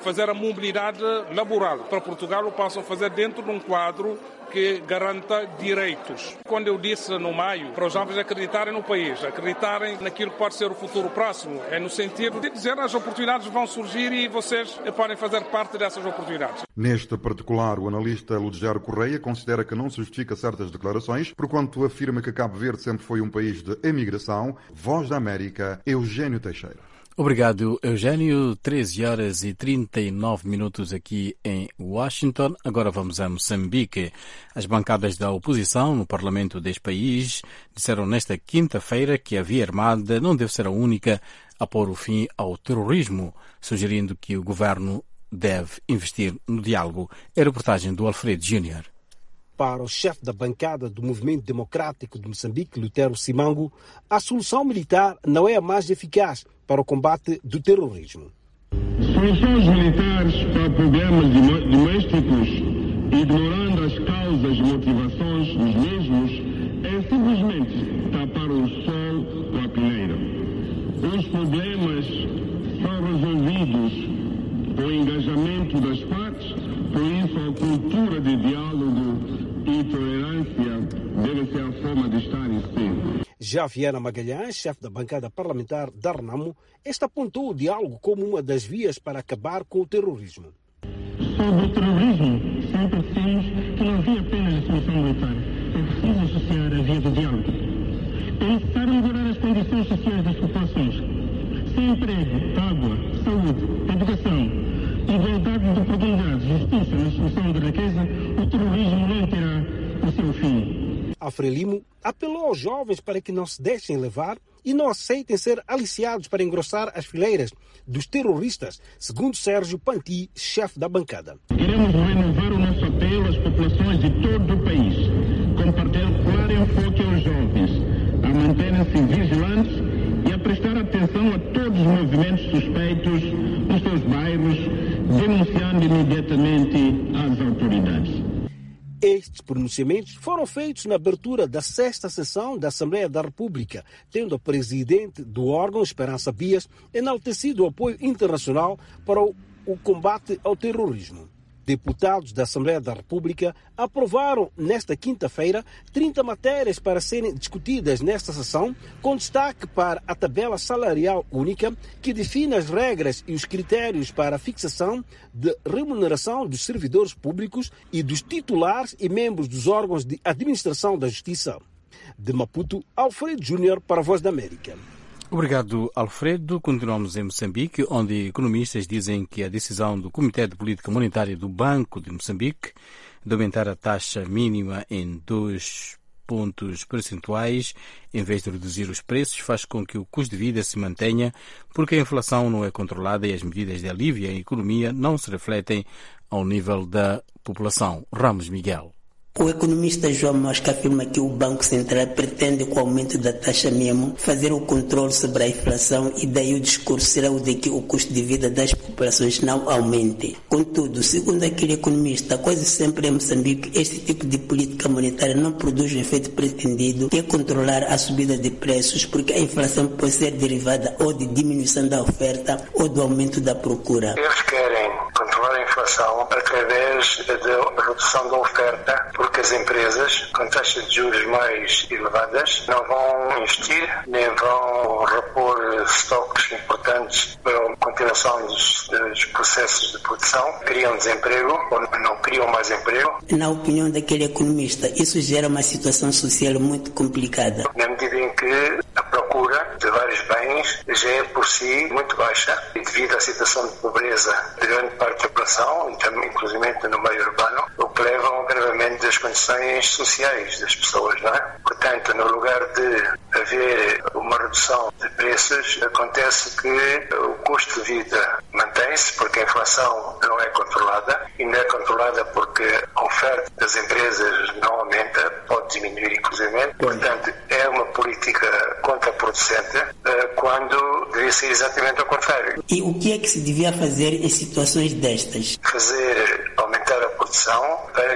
fazer a mobilidade laboral para Portugal, o possam fazer dentro de um quadro que garanta direitos. Quando eu disse no maio para os jovens acreditarem no país, acreditarem naquilo que pode ser o futuro próximo, é no sentido de dizer as oportunidades vão surgir e vocês podem fazer parte dessas oportunidades. Neste particular, o analista Ludgero Correia considera que não se justifica certas declarações, porquanto afirma que Cabo Verde sempre foi um país de emigração. Voz da América, Eugênio Teixeira. Obrigado, Eugênio. treze horas e trinta e nove minutos aqui em Washington. Agora vamos a Moçambique. As bancadas da oposição no parlamento deste país disseram nesta quinta-feira que a via armada não deve ser a única a pôr o fim ao terrorismo, sugerindo que o governo deve investir no diálogo. É a reportagem do Alfredo Júnior. Para o chefe da bancada do Movimento Democrático de Moçambique, Lutero Simango, a solução militar não é a mais eficaz para o combate do terrorismo. Soluções militares para problemas domésticos, ignorando as causas e motivações dos mesmos, é simplesmente tapar o sol com a peneira. Os problemas são resolvidos com o engajamento das partes, por isso a cultura de diálogo e tolerância deve ser a forma de estar e ser. Já Viana Magalhães, chefe da bancada parlamentar da Renamo, este apontou o diálogo como uma das vias para acabar com o terrorismo. Sobre o terrorismo, sempre dissemos que não havia apenas a solução militar, é preciso associar a via do diálogo. É necessário melhorar as condições sociais das populações. Sem emprego, água, saúde, educação, igualdade de oportunidades, justiça na solução da riqueza, o terrorismo não terá o seu fim. Alfrelimo apelou aos jovens para que não se deixem levar e não aceitem ser aliciados para engrossar as fileiras dos terroristas, segundo Sérgio Panti, chefe da bancada. Queremos renovar o nosso apelo às populações de todo o país, com particular enfoque aos jovens, a manterem-se vigilantes e a prestar atenção a todos os movimentos suspeitos nos seus bairros, denunciando imediatamente às autoridades. Estes pronunciamentos foram feitos na abertura da sexta sessão da Assembleia da República, tendo a presidente do órgão, Esperança Bias, enaltecido o apoio internacional para o, o combate ao terrorismo. Deputados da Assembleia da República aprovaram nesta quinta-feira trinta matérias para serem discutidas nesta sessão, com destaque para a tabela salarial única, que define as regras e os critérios para a fixação de remuneração dos servidores públicos e dos titulares e membros dos órgãos de administração da Justiça. De Maputo, Alfredo Júnior para a Voz da América. Obrigado, Alfredo. Continuamos em Moçambique, onde economistas dizem que a decisão do Comitê de Política Monetária do Banco de Moçambique de aumentar a taxa mínima em dois pontos percentuais, em vez de reduzir os preços, faz com que o custo de vida se mantenha, porque a inflação não é controlada e as medidas de alívio à economia não se refletem ao nível da população. Ramos Miguel. O economista João Mosca afirma que o Banco Central pretende, com o aumento da taxa mínima, fazer o controle sobre a inflação e daí o discurso será o de que o custo de vida das populações não aumente. Contudo, segundo aquele economista, quase sempre em Moçambique este tipo de política monetária não produz o efeito pretendido, que é controlar a subida de preços, porque a inflação pode ser derivada ou de diminuição da oferta ou do aumento da procura. Eles querem controlar a inflação através da redução da oferta, porque as empresas com taxas de juros mais elevadas não vão investir, nem vão repor estoques importantes para a continuação dos, dos processos de produção, criam desemprego ou não criam mais emprego. Na opinião daquele economista, isso gera uma situação social muito complicada. Na medida em que a procura de vários bens já é por si muito baixa e devido à situação de pobreza de grande parte da população, inclusive no meio urbano, o que leva a um agravamento das condições sociais das pessoas, não é? Portanto, no lugar de haver uma redução de preços, acontece que o custo de vida mantém-se, porque a inflação não é controlada, e não é controlada porque a oferta das empresas não aumenta, pode diminuir inclusive. Portanto, é uma política contraproducente quando deveria ser exatamente ao contrário. E o que é que se devia fazer em situações destas? Fazer aumentar a produção para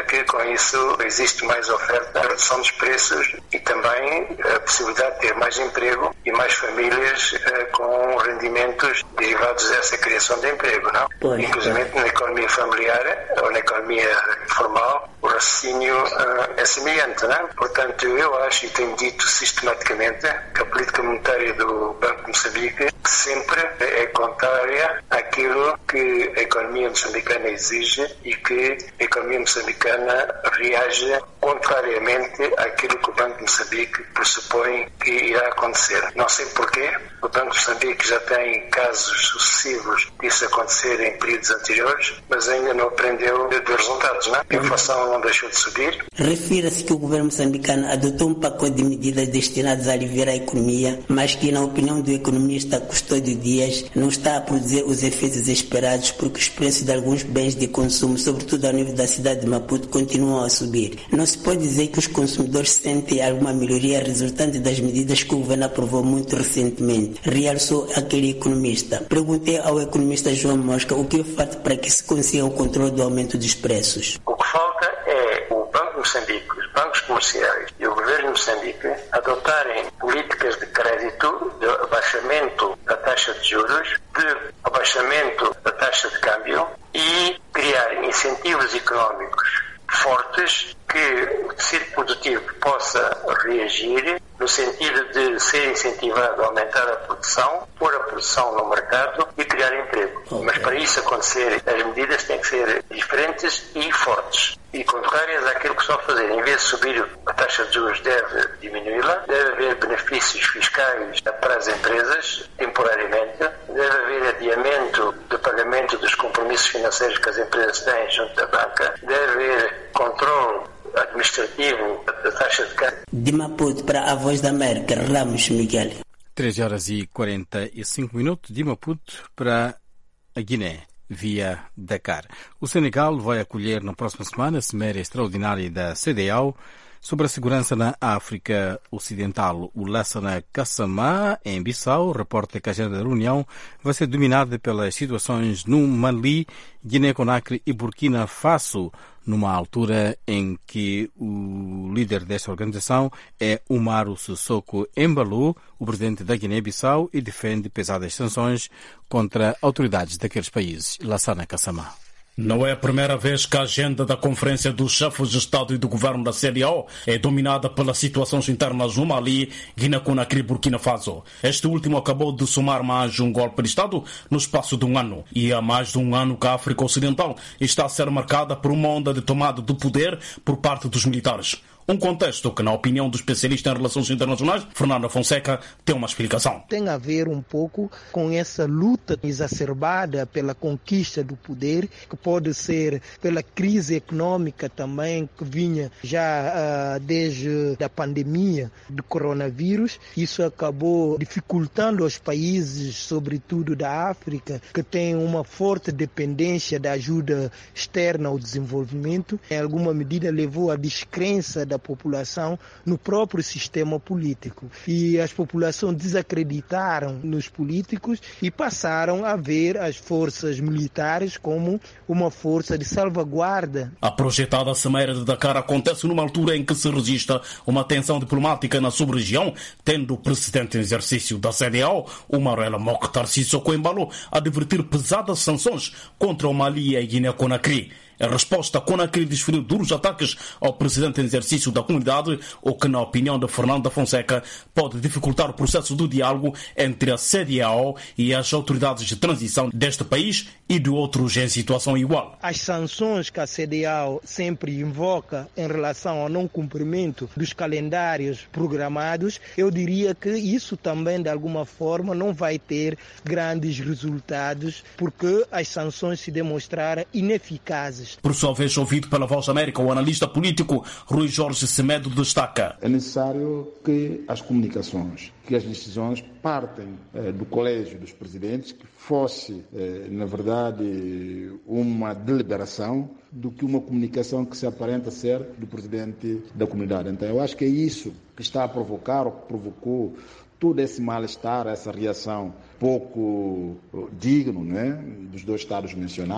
que com isso existe mais oferta, redução dos preços e também a possibilidade de ter mais emprego e mais famílias uh, com rendimentos derivados dessa criação de emprego, não? Pois, inclusive é. Na economia familiar ou na economia informal, o raciocínio uh, é semelhante, não? Portanto, eu acho e tenho dito sistematicamente que a política monetária do Banco de Moçambique sempre é contrária àquilo que a economia moçambicana exige e que a economia moçambicana reage contrariamente àquilo que o Banco de Moçambique pressupõe que irá acontecer. Não sei porquê, o Banco de Moçambique já tem casos sucessivos disso acontecer em períodos anteriores, mas ainda não aprendeu dos resultados, não? A inflação não deixou de subir. Refira-se que o governo moçambicano adotou um pacote de medidas destinadas a aliviar a economia, mas que, na opinião do economista Custódio Dias, não está a produzir os efeitos esperados porque os preços de alguns bens de consumo, sobretudo ao nível da cidade de Maputo, continuam a subir. Não se pode dizer que os consumidores sentem alguma melhoria resultante das medidas que o governo aprovou muito recentemente, realçou aquele economista. Perguntei ao economista João Mosca o que falta para que se consiga o controle do aumento dos preços. O que falta é o Banco de Moçambique, os bancos comerciais e o governo de Moçambique adotarem políticas de crédito, de abaixamento da taxa de juros, de abaixamento da taxa de câmbio e criar incentivos económicos fortes que o tecido produtivo possa reagir no sentido de ser incentivado a aumentar a produção, pôr a produção no mercado e criar emprego. Okay. Mas para isso acontecer, as medidas têm que ser diferentes e fortes. E contrárias àquilo que estão a fazer. Em vez de subir a taxa de juros, deve diminuí-la, deve haver benefícios fiscais para as empresas, temporariamente, deve haver adiamento do pagamento dos compromissos financeiros que as empresas têm junto da banca, deve haver controle administrativo da taxa de câmbio. De Maputo para a Voz da América, Ramos Miguel. treze horas e quarenta e cinco minutos de Maputo para a Guiné, via Dakar. O Senegal vai acolher na próxima semana a Cimeira Extraordinária da C D A O sobre a segurança na África Ocidental. O Lassana Kassamá, em Bissau, reporta que a agenda da reunião vai ser dominada pelas situações no Mali, Guiné-Conakry e Burkina Faso, numa altura em que o líder desta organização é Umaru Sissoko Embalo, o presidente da Guiné-Bissau, e defende pesadas sanções contra autoridades daqueles países. Lassana Kassamá. Não é a primeira vez que a agenda da Conferência dos Chefes de Estado e do Governo da C D A O é dominada pelas situações internas no Mali, Guiné-Conakry e Burkina Faso. Este último acabou de somar mais um golpe de Estado no espaço de um ano. E há mais de um ano que a África Ocidental está a ser marcada por uma onda de tomada do poder por parte dos militares. Um contexto que, na opinião do especialista em relações internacionais, Fernando Fonseca, tem uma explicação. Tem a ver um pouco com essa luta exacerbada pela conquista do poder, que pode ser pela crise econômica também, que vinha já uh, desde a pandemia do coronavírus. Isso acabou dificultando os países, sobretudo da África, que têm uma forte dependência da ajuda externa ao desenvolvimento. Em alguma medida levou à descrença da população no próprio sistema político. E as populações desacreditaram nos políticos e passaram a ver as forças militares como uma força de salvaguarda. A projetada Cimeira de Dakar acontece numa altura em que se registra uma tensão diplomática na sub-região, tendo o presidente em exercício da C D A O, Umaru Mokhtar Sissoko Embalo, a advertir pesadas sanções contra o Mali e a Guiné-Conakry. Em resposta, Conakry desferiu duros ataques ao presidente em exercício da comunidade, o que, na opinião de Fernando Fonseca, pode dificultar o processo do diálogo entre a C D A O e as autoridades de transição deste país e de outros em situação igual. As sanções que a C D A O sempre invoca em relação ao não cumprimento dos calendários programados, eu diria que isso também, de alguma forma, não vai ter grandes resultados, porque as sanções se demonstraram ineficazes. Por sua vez, ouvido pela Voz da América, o analista político Rui Jorge Semedo destaca: é necessário que as comunicações, que as decisões partem eh, do colégio dos presidentes, que fosse, eh, na verdade, uma deliberação do que uma comunicação que se aparenta ser do presidente da comunidade. Então, eu acho que é isso que está a provocar, ou que provocou todo esse mal-estar, essa reação pouco digno, né, dos dois estados mencionados.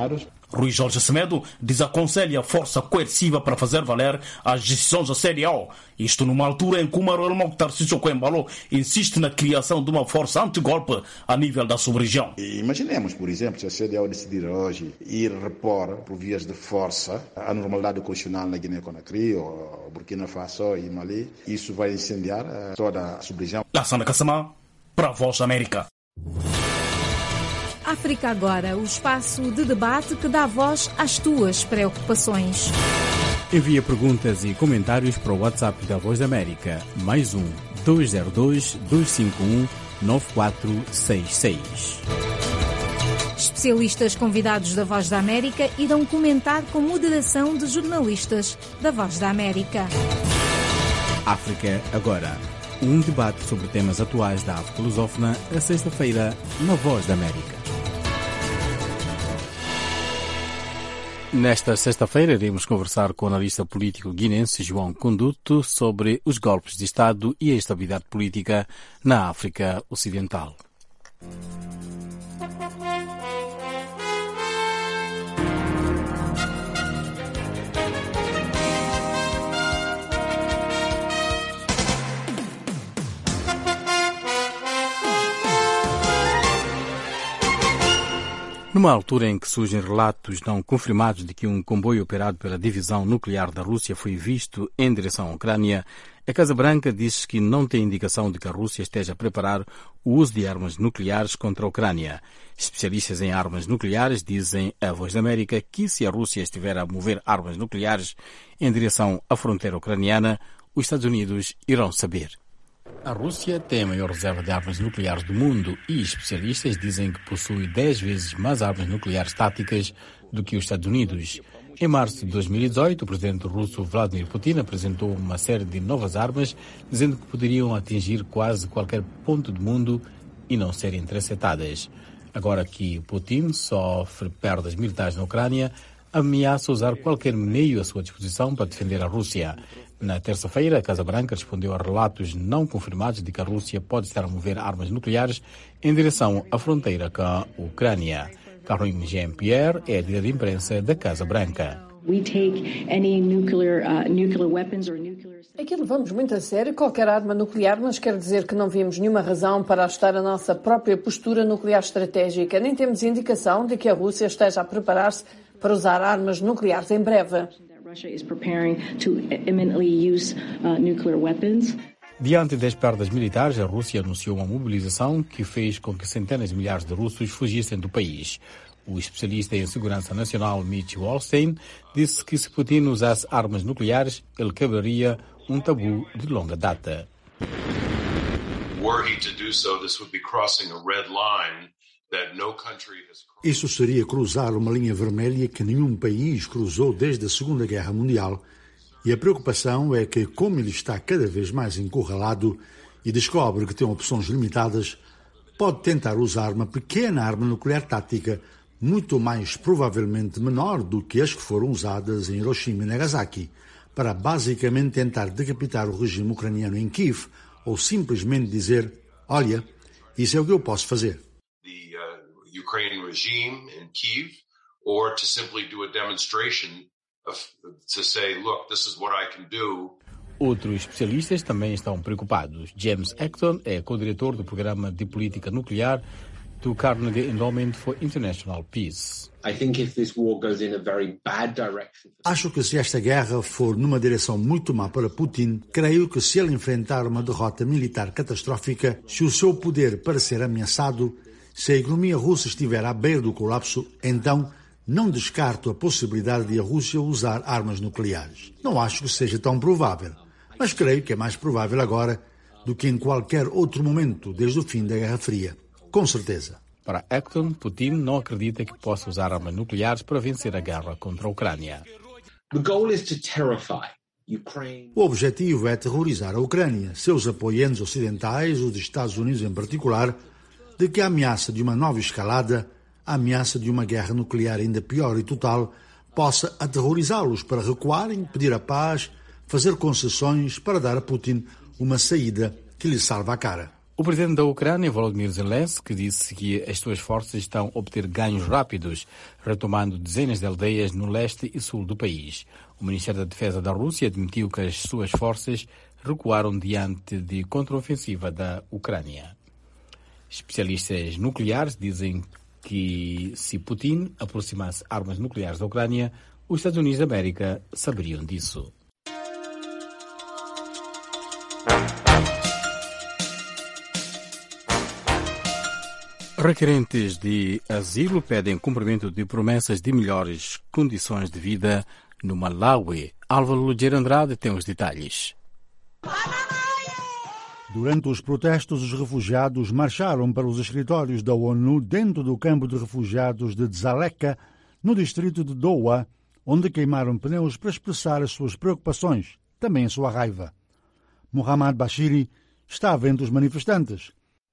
Rui Jorge Semedo desaconselha a força coerciva para fazer valer as decisões da C D A O. Isto numa altura em que o Manuel Tarcísio Coembalo insiste na criação de uma força anti-golpe a nível da sub-região. Imaginemos, por exemplo, se a C D A O decidir hoje ir repor por vias de força a normalidade constitucional na Guiné-Conakry, ou Burkina Faso e Mali, isso vai incendiar toda a sub-região. Lassana Kassamá, para a Voz da América. África Agora, o espaço de debate que dá voz às tuas preocupações. Envia perguntas e comentários para o WhatsApp da Voz da América, mais um dois zero dois, dois cinco um, nove quatro seis seis. Especialistas convidados da Voz da América irão comentar com moderação de jornalistas da Voz da América. África Agora, um debate sobre temas atuais da África lusófona, a sexta-feira, na Voz da América. Nesta sexta-feira iremos conversar com o analista político guinense João Conduto sobre os golpes de Estado e a estabilidade política na África Ocidental. Numa altura em que surgem relatos não confirmados de que um comboio operado pela divisão nuclear da Rússia foi visto em direção à Ucrânia, a Casa Branca diz que não tem indicação de que a Rússia esteja a preparar o uso de armas nucleares contra a Ucrânia. Especialistas em armas nucleares dizem à Voz da América que se a Rússia estiver a mover armas nucleares em direção à fronteira ucraniana, os Estados Unidos irão saber. A Rússia tem a maior reserva de armas nucleares do mundo e especialistas dizem que possui dez vezes mais armas nucleares táticas do que os Estados Unidos. Em março de dois mil e dezoito, o presidente russo Vladimir Putin apresentou uma série de novas armas, dizendo que poderiam atingir quase qualquer ponto do mundo e não serem interceptadas. Agora que Putin sofre perdas militares na Ucrânia, ameaça usar qualquer meio à sua disposição para defender a Rússia. Na terça-feira, a Casa Branca respondeu a relatos não confirmados de que a Rússia pode estar a mover armas nucleares em direção à fronteira com a Ucrânia. Caroline Jean-Pierre é a líder de imprensa da Casa Branca. Aqui levamos muito a sério qualquer arma nuclear, mas quer dizer que não vimos nenhuma razão para ajustar a nossa própria postura nuclear estratégica. Nem temos indicação de que a Rússia esteja a preparar-se para usar armas nucleares em breve. Diante das perdas militares, a Rússia anunciou uma mobilização que fez com que centenas de milhares de russos fugissem do país. O especialista em segurança nacional Mitch Wallstein disse que se Putin usasse armas nucleares, ele quebraria um tabu de longa data. Isso seria cruzar uma linha vermelha que nenhum país cruzou desde a Segunda Guerra Mundial, e a preocupação é que, como ele está cada vez mais encurralado e descobre que tem opções limitadas, pode tentar usar uma pequena arma nuclear tática, muito mais provavelmente menor do que as que foram usadas em Hiroshima e Nagasaki, para basicamente tentar decapitar o regime ucraniano em Kiev, ou simplesmente dizer, olha, isso é o que eu posso fazer. Ukrainian regime in Kyiv, or to simply do a demonstration of, to say, look, this is what I can do. Outros especialistas também estão preocupados. James Acton é co-diretor do Programa de Política Nuclear do Carnegie Endowment for International Peace. Acho que se esta guerra for numa direção muito má para Putin, creio que se ele enfrentar uma derrota militar catastrófica, se o seu poder parecer ameaçado, se a economia russa estiver à beira do colapso, então não descarto a possibilidade de a Rússia usar armas nucleares. Não acho que seja tão provável, mas creio que é mais provável agora do que em qualquer outro momento desde o fim da Guerra Fria. Com certeza. Para Acton, Putin não acredita que possa usar armas nucleares para vencer a guerra contra a Ucrânia. O objetivo é aterrorizar a Ucrânia, seus apoiantes ocidentais, os Estados Unidos em particular, de que a ameaça de uma nova escalada, a ameaça de uma guerra nuclear ainda pior e total, possa aterrorizá-los para recuarem, pedir a paz, fazer concessões para dar a Putin uma saída que lhe salve a cara. O presidente da Ucrânia, Volodymyr Zelensky, disse que as suas forças estão a obter ganhos rápidos, retomando dezenas de aldeias no leste e sul do país. O Ministério da Defesa da Rússia admitiu que as suas forças recuaram diante de contraofensiva da Ucrânia. Especialistas nucleares dizem que se Putin aproximasse armas nucleares da Ucrânia, os Estados Unidos da América saberiam disso. Requerentes de asilo pedem cumprimento de promessas de melhores condições de vida no Malawi. Álvaro Lugero Andrade tem os detalhes. Durante os protestos, os refugiados marcharam para os escritórios da ONU dentro do campo de refugiados de Dzaleka, no distrito de Dowa, onde queimaram pneus para expressar as suas preocupações, também a sua raiva. Muhammad Bashiri estava entre os manifestantes.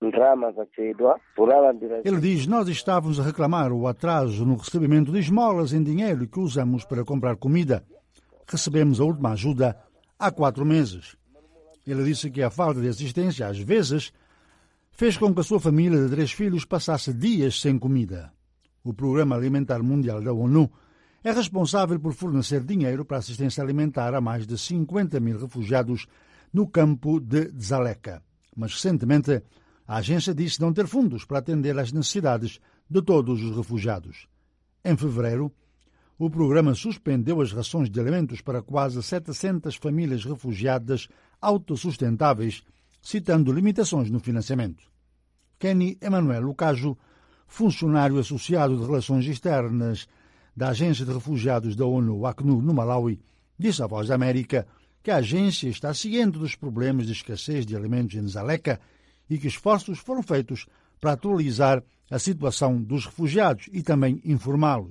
Ele diz: nós estávamos a reclamar o atraso no recebimento de esmolas em dinheiro que usamos para comprar comida. Recebemos a última ajuda há quatro meses. Ele disse que a falta de assistência, às vezes, fez com que a sua família de três filhos passasse dias sem comida. O Programa Alimentar Mundial da ONU é responsável por fornecer dinheiro para assistência alimentar a mais de cinquenta mil refugiados no campo de Dzaleka. Mas, recentemente, a agência disse não ter fundos para atender às necessidades de todos os refugiados. Em fevereiro, o programa suspendeu as rações de alimentos para quase setecentas famílias refugiadas autossustentáveis, citando limitações no financiamento. Kenny Emmanuel Lucajo, funcionário associado de Relações Externas da Agência de Refugiados da ONU, ACNUR, no Malawi, disse à Voz da América que a agência está ciente dos problemas de escassez de alimentos em Dzaleka e que esforços foram feitos para atualizar a situação dos refugiados e também informá-los.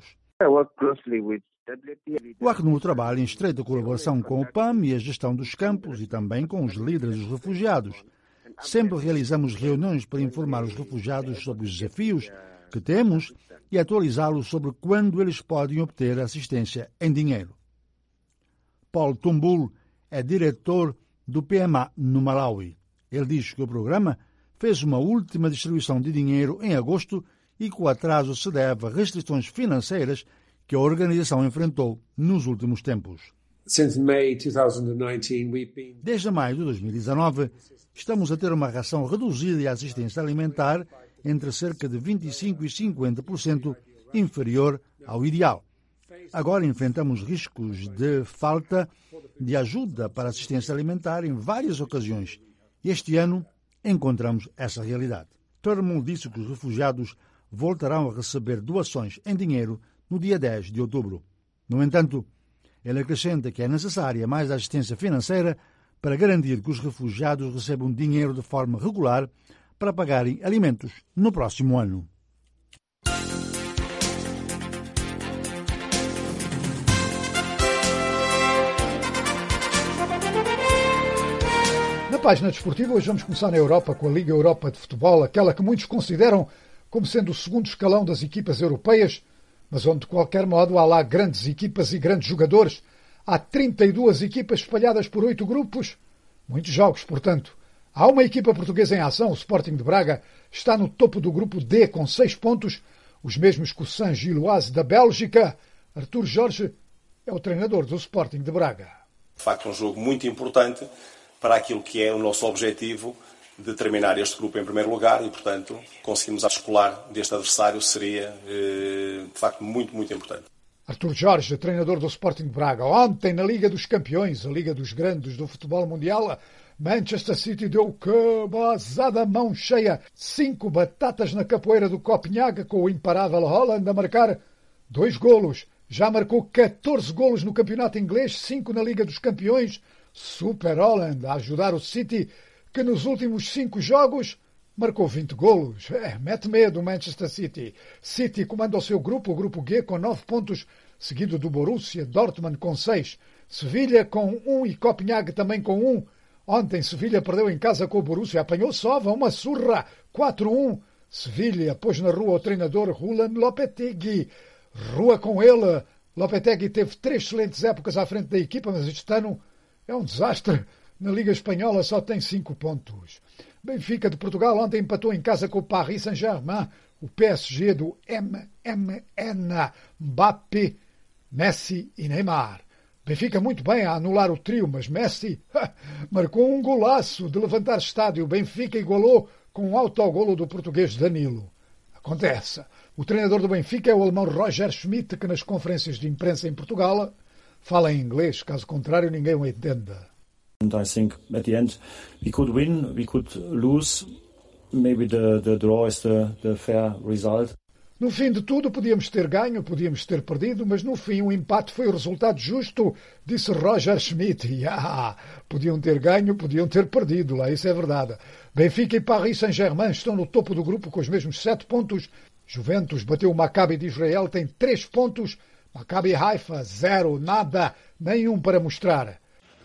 O ACNUR trabalha em estreita colaboração com o P A M e a gestão dos campos e também com os líderes dos refugiados. Sempre realizamos reuniões para informar os refugiados sobre os desafios que temos e atualizá-los sobre quando eles podem obter assistência em dinheiro. Paul Tumbul é diretor do P M A no Malawi. Ele diz que o programa fez uma última distribuição de dinheiro em agosto e que o atraso se deve a restrições financeiras que a organização enfrentou nos últimos tempos. Desde maio de dois mil e dezanove, estamos a ter uma ração reduzida e a assistência alimentar entre cerca de vinte e cinco por cento e cinquenta por cento inferior ao ideal. Agora enfrentamos riscos de falta de ajuda para assistência alimentar em várias ocasiões. Este ano encontramos essa realidade. Turnbull disse que os refugiados voltarão a receber doações em dinheiro no dia dez de outubro. No entanto, ele acrescenta que é necessária mais assistência financeira para garantir que os refugiados recebam dinheiro de forma regular para pagarem alimentos no próximo ano. Na página desportiva, hoje vamos começar na Europa com a Liga Europa de Futebol, aquela que muitos consideram como sendo o segundo escalão das equipas europeias, mas onde, de qualquer modo, há lá grandes equipas e grandes jogadores. Há trinta e duas equipas espalhadas por oito grupos. Muitos jogos, portanto. Há uma equipa portuguesa em ação, o Sporting de Braga, está no topo do grupo D com seis pontos, os mesmos que o Saint-Gilloise da Bélgica. Artur Jorge é o treinador do Sporting de Braga. De facto, um jogo muito importante para aquilo que é o nosso objetivo de terminar este grupo em primeiro lugar e, portanto, conseguirmos a descolar deste adversário seria, de facto, muito, muito importante. Artur Jorge, treinador do Sporting de Braga. Ontem, na Liga dos Campeões, a Liga dos Grandes do Futebol Mundial, Manchester City deu cabazada mão cheia. Cinco batatas na capoeira do Copenhague, com o imparável Haaland a marcar dois golos. Já marcou catorze golos no campeonato inglês, cinco na Liga dos Campeões. Super Haaland a ajudar o City, que nos últimos cinco jogos marcou vinte golos. É, mete medo o Manchester City. City comanda o seu grupo, o grupo G, com nove pontos, seguido do Borussia Dortmund com seis. Sevilha com um e Copenhague também com um. Ontem Sevilha perdeu em casa com o Borussia, apanhou Sova, uma surra, quatro a um. Sevilha pôs na rua o treinador Julen Lopetegui. Rua com ele. Lopetegui teve três excelentes épocas à frente da equipa, mas este ano é um desastre. Na Liga Espanhola só tem cinco pontos. Benfica de Portugal ontem empatou em casa com o Paris Saint-Germain. O P S G do M M N, Mbappé, Messi e Neymar. Benfica muito bem a anular o trio, mas Messi marcou um golaço de levantar estádio. Benfica igualou com um autogolo do português Danilo. Acontece. O treinador do Benfica é o alemão Roger Schmidt, que nas conferências de imprensa em Portugal fala em inglês, caso contrário ninguém o entenda. And I think at the end we could win, we could lose. Maybe the, the draw is the, the fair result. No fim de tudo, podíamos ter ganho, podíamos ter perdido, mas no fim o empate foi o resultado justo, disse Roger Schmidt. E, ah, podiam ter ganho, podiam ter perdido, lá isso é verdade. Benfica e Paris Saint-Germain estão no topo do grupo com os mesmos sete pontos. Juventus bateu o Maccabi de Israel, tem três pontos. Maccabi Haifa, zero, nada, nenhum para mostrar.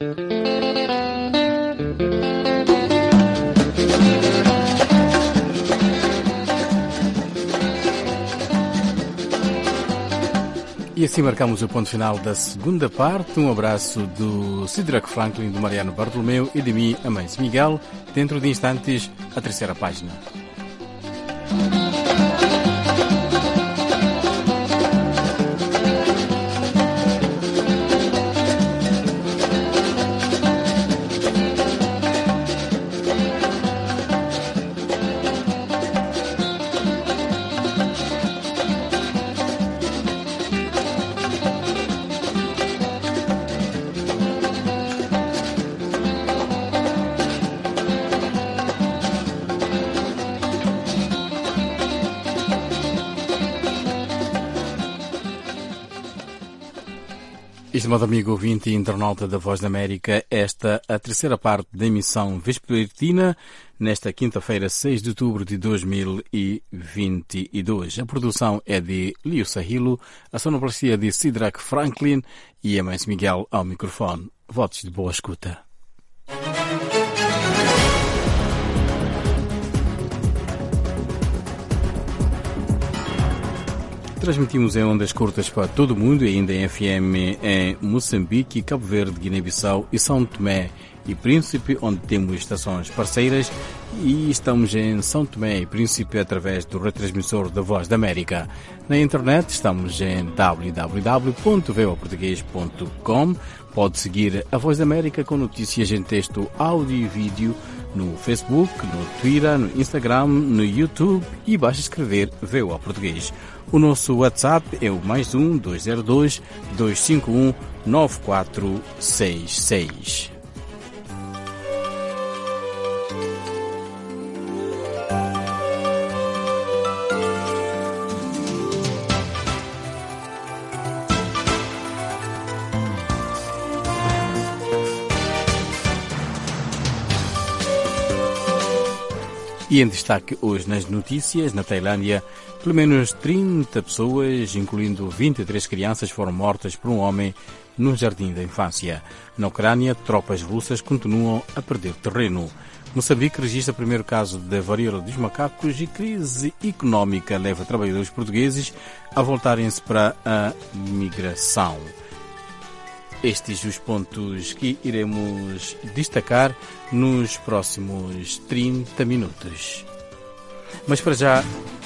E assim marcamos o ponto final da segunda parte. Um abraço do Sidrak Franklin, do Mariano Bartolomeu e de mim, Amâncio Miguel. Dentro de instantes, a terceira página. Estimado amigo ouvinte e internauta da Voz da América, esta é a terceira parte da emissão vespertina, nesta quinta-feira, seis de outubro de dois mil e vinte e dois. A produção é de Lio Sahilo, a sonoplastia de Sidrak Franklin e Amâncio Miguel ao microfone. Votos de boa escuta. Transmitimos em ondas curtas para todo o mundo e ainda em F M em Moçambique, Cabo Verde, Guiné-Bissau e São Tomé e Príncipe, onde temos estações parceiras, e estamos em São Tomé e Príncipe através do retransmissor da Voz da América. Na internet estamos em w w w ponto voa português ponto com. Pode seguir a Voz da América com notícias em texto, áudio e vídeo no Facebook, no Twitter, no Instagram, no YouTube e basta escrever V O A Português. O nosso WhatsApp é o mais um dois zero dois, dois cinco um, nove quatro seis seis. E em destaque hoje nas notícias, na Tailândia, pelo menos trinta pessoas, incluindo vinte e três crianças, foram mortas por um homem num jardim da infância. Na Ucrânia, tropas russas continuam a perder terreno. Moçambique registra o primeiro caso da varíola dos macacos e crise económica leva trabalhadores portugueses a voltarem-se para a migração. Estes os pontos que iremos destacar nos próximos trinta minutos. Mas para já...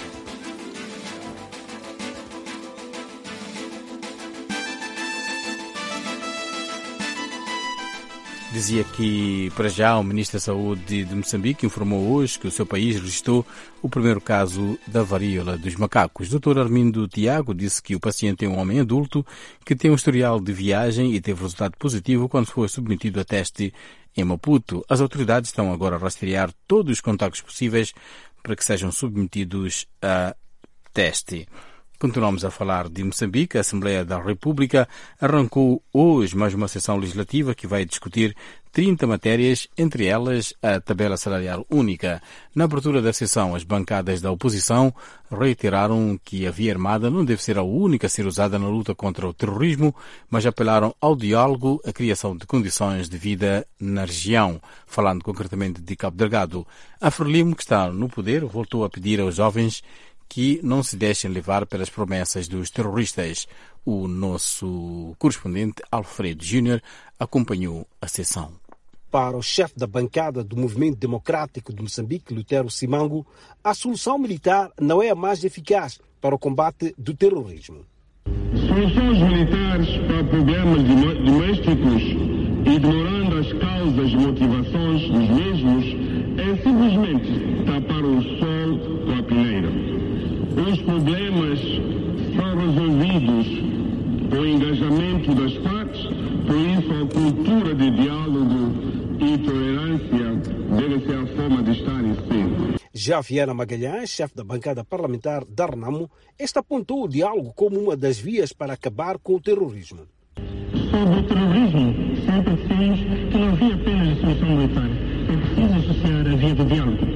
Dizia que, para já, o Ministro da Saúde de Moçambique informou hoje que o seu país registrou o primeiro caso da varíola dos macacos. doutor Armindo Tiago disse que o paciente é um homem adulto que tem um historial de viagem e teve resultado positivo quando foi submetido a teste em Maputo. As autoridades estão agora a rastrear todos os contactos possíveis para que sejam submetidos a teste. Continuamos a falar de Moçambique. A Assembleia da República arrancou hoje mais uma sessão legislativa que vai discutir trinta matérias, entre elas a tabela salarial única. Na abertura da sessão, as bancadas da oposição reiteraram que a via armada não deve ser a única a ser usada na luta contra o terrorismo, mas apelaram ao diálogo, à criação de condições de vida na região. Falando concretamente de Cabo Delgado, a Frelimo, que está no poder, voltou a pedir aos jovens que não se deixem levar pelas promessas dos terroristas. O nosso correspondente, Alfredo Júnior, acompanhou a sessão. Para o chefe da bancada do Movimento Democrático de Moçambique, Lutero Simango, a solução militar não é a mais eficaz para o combate do terrorismo. Soluções militares para problemas domésticos, ignorando as causas e motivações dos mesmos, é simplesmente tapar o sol com a peneira. Os problemas são resolvidos com o engajamento das partes, por isso a cultura de diálogo e tolerância deve ser a forma de estar e ser. Já Viana Magalhães, chefe da bancada parlamentar da Renamo, este apontou o diálogo como uma das vias para acabar com o terrorismo. Sobre o terrorismo, sempre dissemos que não havia apenas a solução militar. É preciso associar a via do diálogo.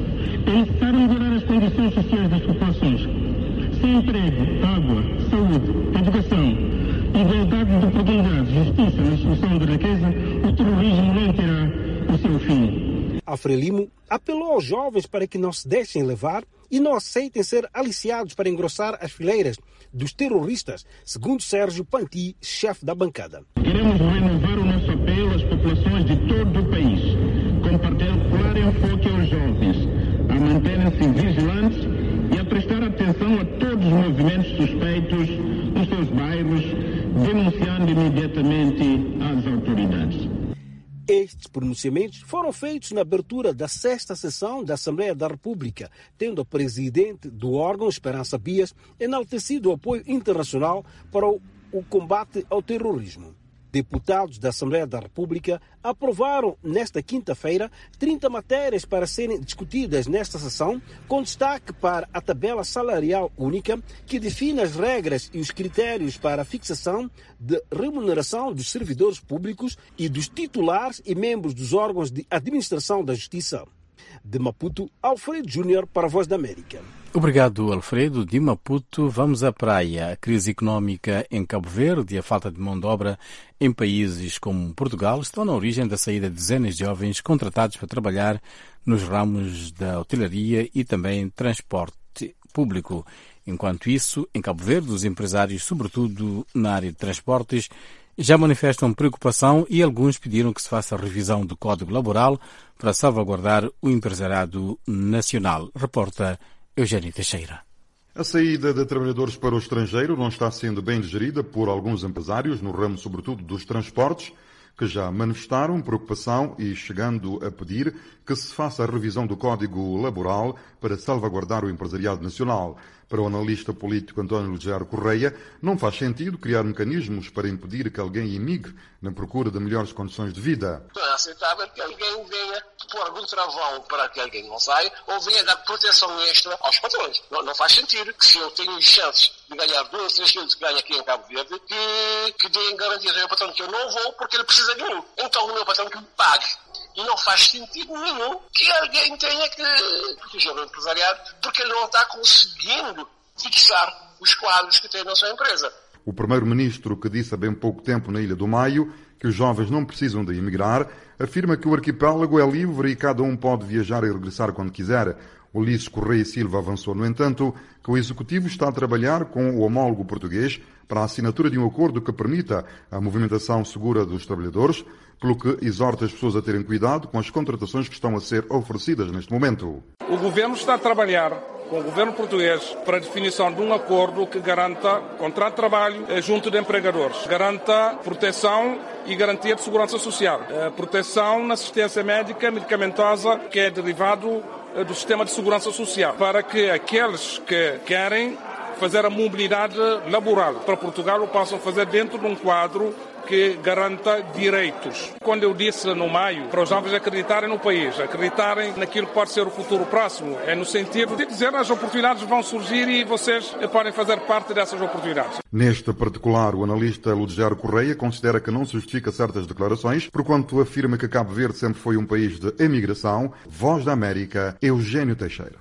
É necessário melhorar as condições sociais das populações. Sem emprego, água, saúde, educação, igualdade de oportunidades, justiça na solução de riqueza, o terrorismo não terá o seu fim. Frelimo apelou aos jovens para que não se deixem levar e não aceitem ser aliciados para engrossar as fileiras dos terroristas, segundo Sérgio Panti, chefe da bancada. Queremos renovar o nosso apelo às populações de todo o país, com particular enfoque aos jovens, a manterem-se vigilantes e a prestar atenção a todos os movimentos suspeitos nos seus bairros, denunciando imediatamente às autoridades. Estes pronunciamentos foram feitos na abertura da sexta sessão da Assembleia da República, tendo o presidente do órgão, Esperança Bias, enaltecido o apoio internacional para o, o combate ao terrorismo. Deputados da Assembleia da República aprovaram nesta quinta-feira trinta matérias para serem discutidas nesta sessão, com destaque para a tabela salarial única, que define as regras e os critérios para a fixação de remuneração dos servidores públicos e dos titulares e membros dos órgãos de administração da Justiça. De Maputo, Alfredo Júnior para a Voz da América. Obrigado, Alfredo. De Maputo, vamos à praia. A crise económica em Cabo Verde e a falta de mão de obra em países como Portugal estão na origem da saída de dezenas de jovens contratados para trabalhar nos ramos da hotelaria e também transporte público. Enquanto isso, em Cabo Verde, os empresários, sobretudo na área de transportes, já manifestam preocupação e alguns pediram que se faça a revisão do Código Laboral para salvaguardar o empresariado nacional. Reporta Eugênio Teixeira. A saída de trabalhadores para o estrangeiro não está sendo bem digerida por alguns empresários, no ramo sobretudo dos transportes, que já manifestaram preocupação e chegando a pedir que se faça a revisão do Código Laboral para salvaguardar o empresariado nacional. Para o analista político António Leger Correia, não faz sentido criar mecanismos para impedir que alguém emigre na procura de melhores condições de vida. Não é aceitável que alguém venha pôr algum travão para que alguém não saia ou venha dar proteção extra aos patrões. Não, não faz sentido que se eu tenho chances de ganhar dois, três quilos que ganho aqui em Cabo Verde, que, que deem garantias ao meu patrão que eu não vou porque ele precisa de mim. Então o meu patrão que me pague. E não faz sentido nenhum que alguém tenha que proteger o empresariado porque ele não está conseguindo fixar os quadros que tem na sua empresa. O primeiro-ministro, que disse há bem pouco tempo na Ilha do Maio que os jovens não precisam de emigrar, afirma que o arquipélago é livre e cada um pode viajar e regressar quando quiser. Ulisses Correia Silva avançou, no entanto, que o Executivo está a trabalhar com o homólogo português para a assinatura de um acordo que permita a movimentação segura dos trabalhadores, pelo que exorta as pessoas a terem cuidado com as contratações que estão a ser oferecidas neste momento. O Governo está a trabalhar com o Governo português para a definição de um acordo que garanta contrato de trabalho junto de empregadores, garanta proteção e garantia de segurança social, proteção na assistência médica medicamentosa que é derivado do sistema de segurança social, para que aqueles que querem fazer a mobilidade laboral para Portugal o possam fazer dentro de um quadro que garanta direitos. Quando eu disse no maio para os jovens acreditarem no país, acreditarem naquilo que pode ser o futuro próximo, é no sentido de dizer que as oportunidades vão surgir e vocês podem fazer parte dessas oportunidades. Neste particular, o analista Ludger Correia considera que não se justifica certas declarações, porquanto afirma que Cabo Verde sempre foi um país de emigração. Voz da América, Eugênio Teixeira.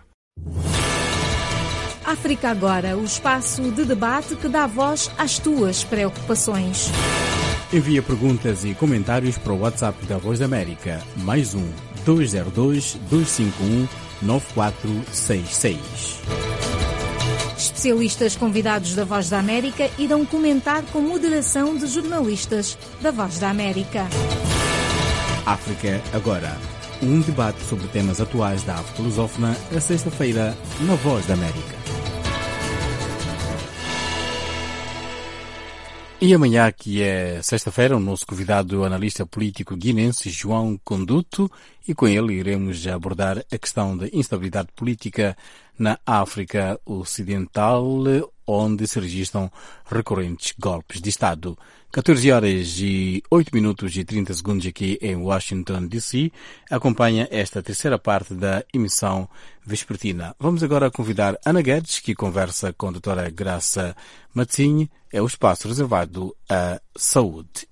África Agora, o espaço de debate que dá voz às tuas preocupações. Envia perguntas e comentários para o WhatsApp da Voz da América, mais um dois zero dois, dois cinco um, nove quatro seis seis. Especialistas convidados da Voz da América irão comentar com moderação de jornalistas da Voz da América. África Agora, um debate sobre temas atuais da África lusófona, a sexta-feira, na Voz da América. E amanhã, que é sexta-feira, o nosso convidado, o analista político guinense João Conduto, e com ele iremos abordar a questão da instabilidade política na África Ocidental, onde se registram recorrentes golpes de Estado. catorze horas e oito minutos e trinta segundos aqui em Washington, D C. Acompanha esta terceira parte da emissão vespertina. Vamos agora convidar Ana Guedes, que conversa com a doutora Graça Matzinho. É o espaço reservado à saúde.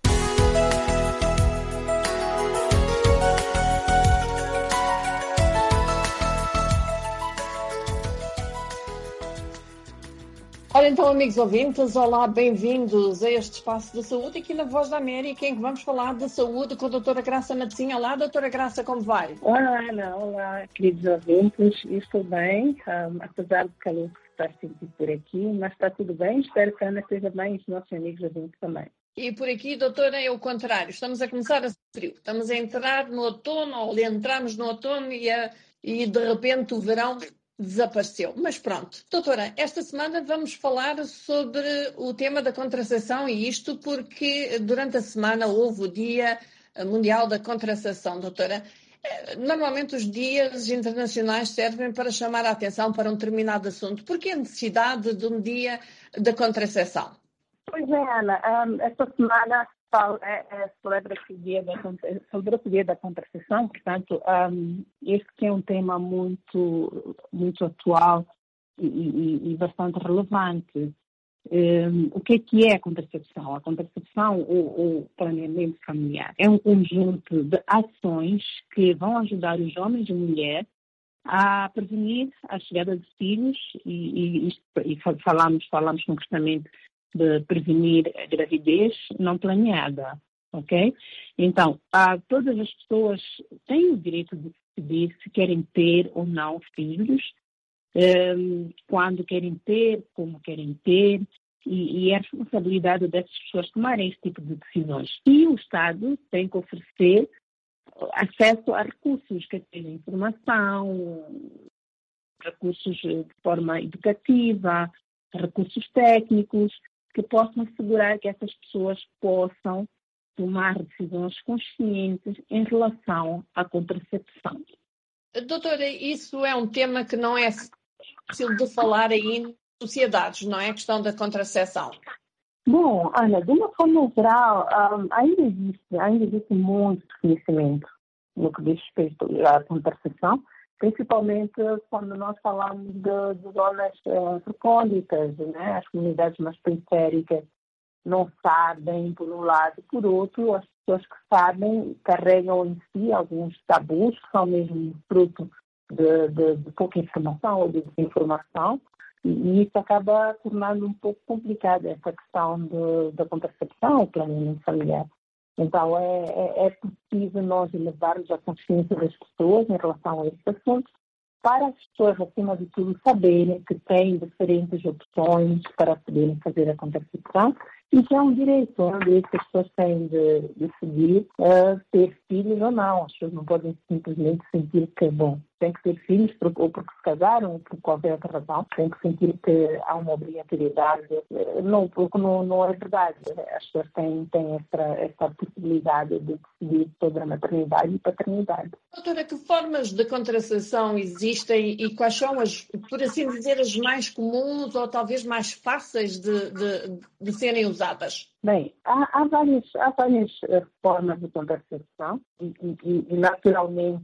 Ora então, amigos ouvintes, olá, bem-vindos a este espaço de saúde aqui na Voz da América, em que vamos falar de saúde com a doutora Graça Matzinho. Olá, doutora Graça, como vai? Olá, Ana, olá, queridos ouvintes, estou bem, um, apesar do calor que se está a sentir por aqui, mas está tudo bem, espero que a Ana esteja bem e os nossos amigos ouvintes também. E por aqui, doutora, é o contrário, estamos a começar a frio, estamos a entrar no outono, ou entramos no outono e, a, e de repente o verão desapareceu. Mas pronto, doutora, esta semana vamos falar sobre o tema da contracepção, e isto porque durante a semana houve o Dia Mundial da Contracepção, doutora. Normalmente os dias internacionais servem para chamar a atenção para um determinado assunto. Por que a necessidade de um dia da contracepção? Pois é, Ana, um, esta semana é, é, celebra-se o dia da, celebra-se o dia da contracepção, portanto, um, este é um tema muito, muito atual e, e, e bastante relevante. Um, o que é que é a contracepção? A contracepção, o, o planeamento familiar, é um conjunto de ações que vão ajudar os homens e mulheres a prevenir a chegada de filhos e, e, e falamos, falamos concretamente de prevenir a gravidez não planeada, ok? Então, a, todas as pessoas têm o direito de decidir se querem ter ou não filhos, um, quando querem ter, como querem ter, e, e é a responsabilidade dessas pessoas tomarem esse tipo de decisões. E o Estado tem que oferecer acesso a recursos, que sejam informação, recursos de forma educativa, recursos técnicos, que possam assegurar que essas pessoas possam tomar decisões conscientes em relação à contracepção. Doutora, isso é um tema que não é fácil de falar aí nas sociedades, não é? A questão da contracepção. Bom, Ana, de uma forma geral, um, ainda existe, ainda existe muito conhecimento no que diz respeito à contracepção, principalmente quando nós falamos de, de zonas uh, recônditas, né? As comunidades mais periféricas não sabem, por um lado, por outro, as pessoas que sabem carregam em si alguns tabus que são mesmo fruto de, de, de pouca informação ou de desinformação, e, e isso acaba tornando um pouco complicada essa questão de, da contracepção, o planeamento familiar. Então, é, é, é preciso nós elevarmos a consciência das pessoas em relação a esse assunto, para as pessoas, acima de tudo, saberem que têm diferentes opções para poderem fazer a contracepção, e que é um direito, é um direito que as pessoas têm de decidir uh, ter filhos ou não. As pessoas não podem simplesmente sentir que, bom, tem que ter filhos ou porque se casaram ou por qualquer outra razão, tem que sentir que há uma obrigatoriedade. Não, porque não, não é verdade. As pessoas têm, têm essa, essa possibilidade de decidir sobre a maternidade e paternidade. Doutora, que formas de contracepção existem e quais são, as, por assim dizer, as mais comuns ou talvez mais fáceis de, de, de serem usadas? Bem, há, há, várias, há várias formas de contracepção e, e, e naturalmente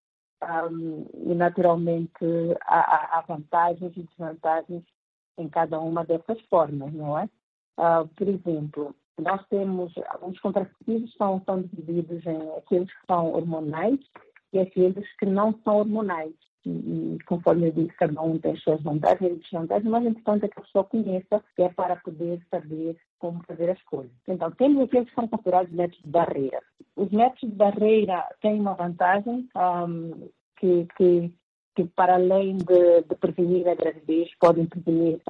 Um, e naturalmente há, há vantagens e desvantagens em cada uma dessas formas, não é? Uh, por exemplo, nós temos, os contraceptivos são, são divididos em aqueles que são hormonais e aqueles que não são hormonais. E, e conforme eu disse, cada um tem as suas vantagens e desvantagens, mas o importante é que a pessoa conheça, que é para poder saber como fazer as coisas. Então, temos aqueles que são considerados métodos de barreira. Os métodos de barreira têm uma vantagem um, que, que, que, para além de, de prevenir a gravidez, podem prevenir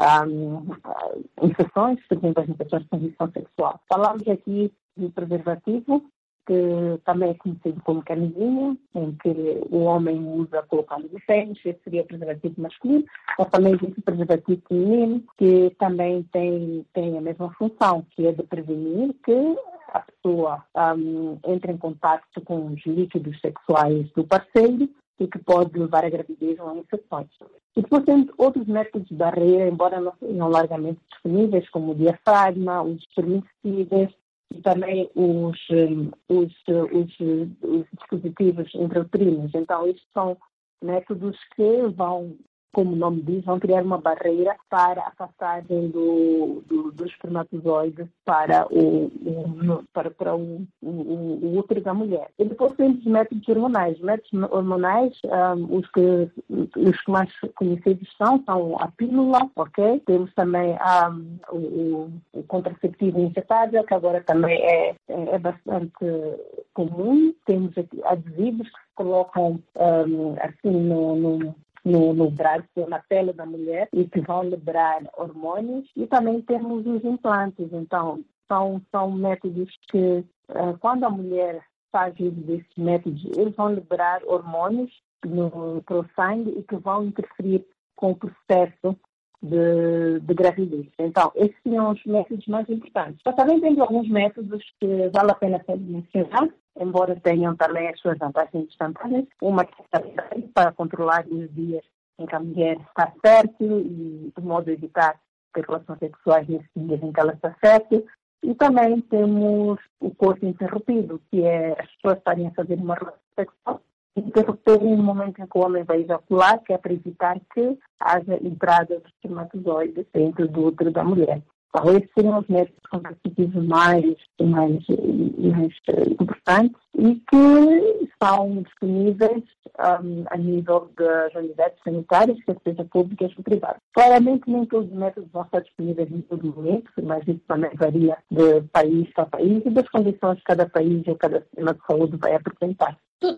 um, infecções, por exemplo, as infecções de transmissão sexual. Falamos aqui de preservativo, que também é conhecido como camisinha, em que o homem usa colocando no pênis, esse seria o preservativo masculino, mas também existe o preservativo feminino, que também tem, tem a mesma função, que é de prevenir que a pessoa um, entre em contato com os líquidos sexuais do parceiro e que pode levar a gravidez ou a infecções. E depois temos outros métodos de barreira, embora não sejam largamente disponíveis, como o diafragma, os espermicidas e também os, os, os, os dispositivos intrauterinos. Então, estes são métodos que vão, como o nome diz, vão criar uma barreira para a passagem do, do, do espermatozoide para o, o, para, para o, o, o útero da mulher. E depois temos os métodos hormonais. Os métodos hormonais, um, os, que, os que mais conhecidos são, são a pílula, ok? Temos também um, o, o contraceptivo injetável, que agora também é, é bastante comum. Temos aqui adesivos que se colocam um, assim no, no No, no braço, na pele da mulher, e que vão liberar hormônios. E também temos os implantes. Então, são, são métodos que, uh, quando a mulher faz uso desses métodos, eles vão liberar hormônios no, para o sangue e que vão interferir com o processo de, de gravidez. Então, esses são os métodos mais importantes. Mas também temos alguns métodos que vale a pena ser mencionados, embora tenham também as suas vantagens instantâneas. Uma que é para controlar os dias em que a mulher está fértil e de modo a evitar ter relações sexuais nesses dias em que ela está fértil. E também temos o coito interrompido, que é as pessoas estarem a fazer uma relação sexual e interromperem no momento em que o homem vai ejacular, que é para evitar que haja entrada dos espermatozoides dentro do útero da mulher. Então, esses seriam os métodos contraceptivos mais, mais, mais importantes e que são disponíveis um, a nível das unidades sanitárias, quer seja públicas ou privadas. Claramente, nem todos os métodos vão estar disponíveis em todo momento, mas isso também varia de país para país e das condições que cada país ou cada sistema de saúde vai apresentar.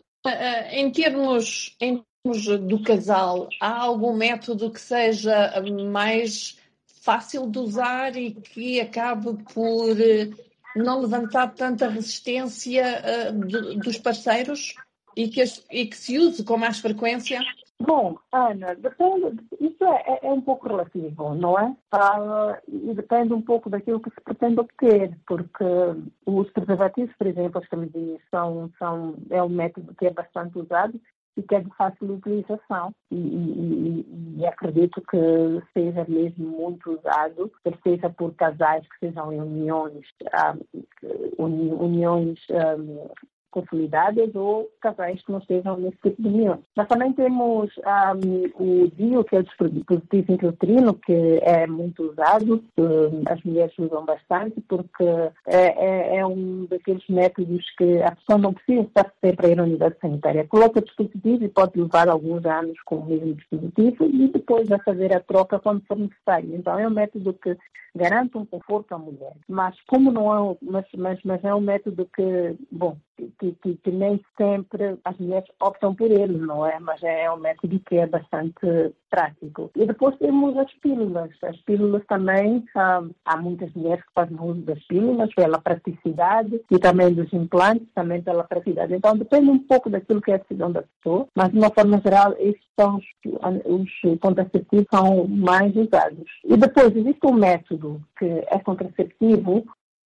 Em termos, em termos do casal, há algum método que seja mais fácil de usar e que acabe por não levantar tanta resistência uh, de, dos parceiros e que, e que se use com mais frequência? Bom, Ana, depende, isso é, é um pouco relativo, não é? Ah, e depende um pouco daquilo que se pretende obter, porque os preservativos, por exemplo, as camisinhas, são, são, é um método que é bastante usado e que é de fácil utilização. E, e, e acredito que seja mesmo muito usado, quer seja por casais que sejam em uniões, um, uniões um, consolidadas ou casais que não estejam nesse tipo de união. Mas também temos um, o D I U, que é o dispositivo intrauterino, que é muito usado, as mulheres usam bastante, porque é, é, é um daqueles métodos que a pessoa não precisa estar sempre a ir à unidade sanitária. Coloca o dispositivo e pode levar alguns anos com o mesmo dispositivo e depois vai fazer a troca quando for necessário. Então é um método que garante um conforto à mulher. Mas como não é, mas, mas, mas é um método que, bom, Que, que, que nem sempre as mulheres optam por ele, não é? Mas é um método que é bastante prático. E depois temos as pílulas. As pílulas também, há, há muitas mulheres que fazem uso das pílulas pela praticidade e também dos implantes, também pela praticidade. Então depende um pouco daquilo que é a decisão da pessoa, mas de uma forma geral, esses são os, os contraceptivos são mais usados. E depois existe um método que é contraceptivo,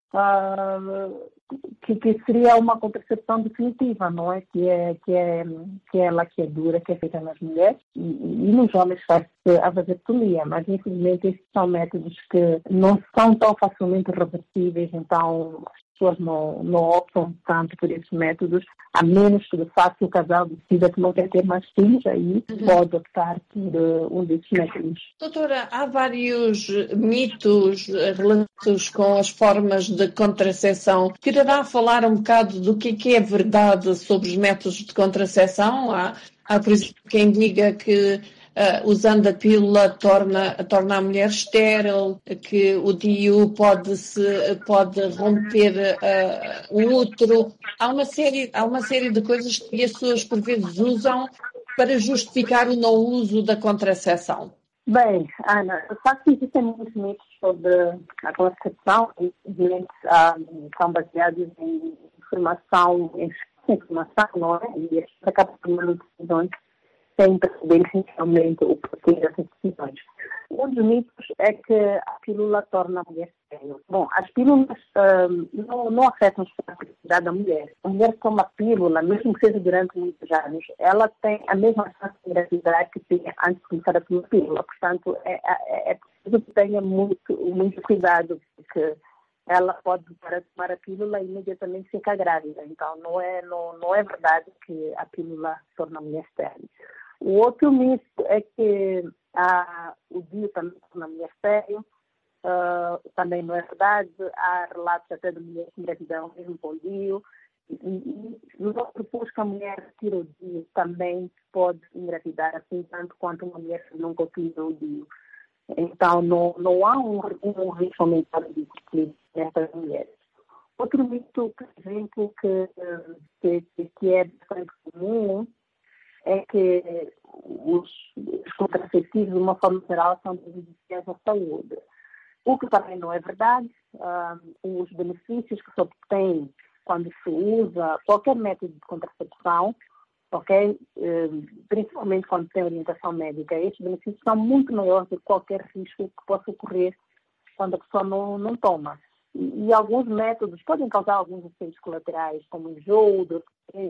uh, Que, que seria uma contracepção definitiva, não é? Que é, que é, que é ela que é dura, que é feita nas mulheres e, e nos homens faz-se a vasectomia, mas infelizmente esses são métodos que não são tão facilmente reversíveis, então as pessoas não, não optam tanto por esses métodos, a menos que de facto o casal decida que não quer ter mais filhos, aí uhum. pode optar por uh, um desses métodos. Doutora, há vários mitos relacionados com as formas de contracepção. Quererá falar um bocado do que é verdade sobre os métodos de contracepção? Há, há por exemplo, quem diga que Uh, usando a pílula torna, torna a mulher estéril, que o D I U pode, -se, pode romper uh, o útero. Há uma, série, há uma série de coisas que as pessoas por vezes usam para justificar o não uso da contracepção. Bem, Ana, de facto existem muitos mitos sobre a contracepção e, evidentemente, um, são baseados em informação, informação, não é? E eles acabam tomando decisões sem perceber essencialmente o porquê dessas decisões. Um dos mitos é que a pílula torna a mulher estéril. Bom, as pílulas um, não, não afetam a fertilidade da mulher. A mulher que toma pílula, mesmo que seja durante muitos anos, ela tem a mesma chance de engravidar que tinha antes de começar a tomar pílula. Portanto, é, é, é preciso que tenha muito, muito cuidado, porque ela pode para tomar a pílula e imediatamente ficar grávida. Então, não é, não, não é verdade que a pílula torna a mulher estéril. O outro mito é que ah, o D I U também torna a mulher estéril. Uh, também não é verdade. Há relatos até de mulheres que engravidam mesmo com o D I U. E, e no outro posto que a mulher retira o D I U também pode engravidar, assim tanto quanto uma mulher que nunca utilizou o D I U. Então, não, não há um, um risco aumentado de fertilidade nessas mulheres. Outro mito, por exemplo, que, que, que é bastante comum é que os, os contraceptivos, de uma forma geral, são prejudiciais à saúde. O que também não é verdade. Uh, os benefícios que se obtêm quando se usa qualquer método de contracepção, okay? Uh, principalmente quando tem orientação médica, estes benefícios são muito maiores do que qualquer risco que possa ocorrer quando a pessoa não, não toma. E, e alguns métodos podem causar alguns efeitos colaterais, como enjoo, dor de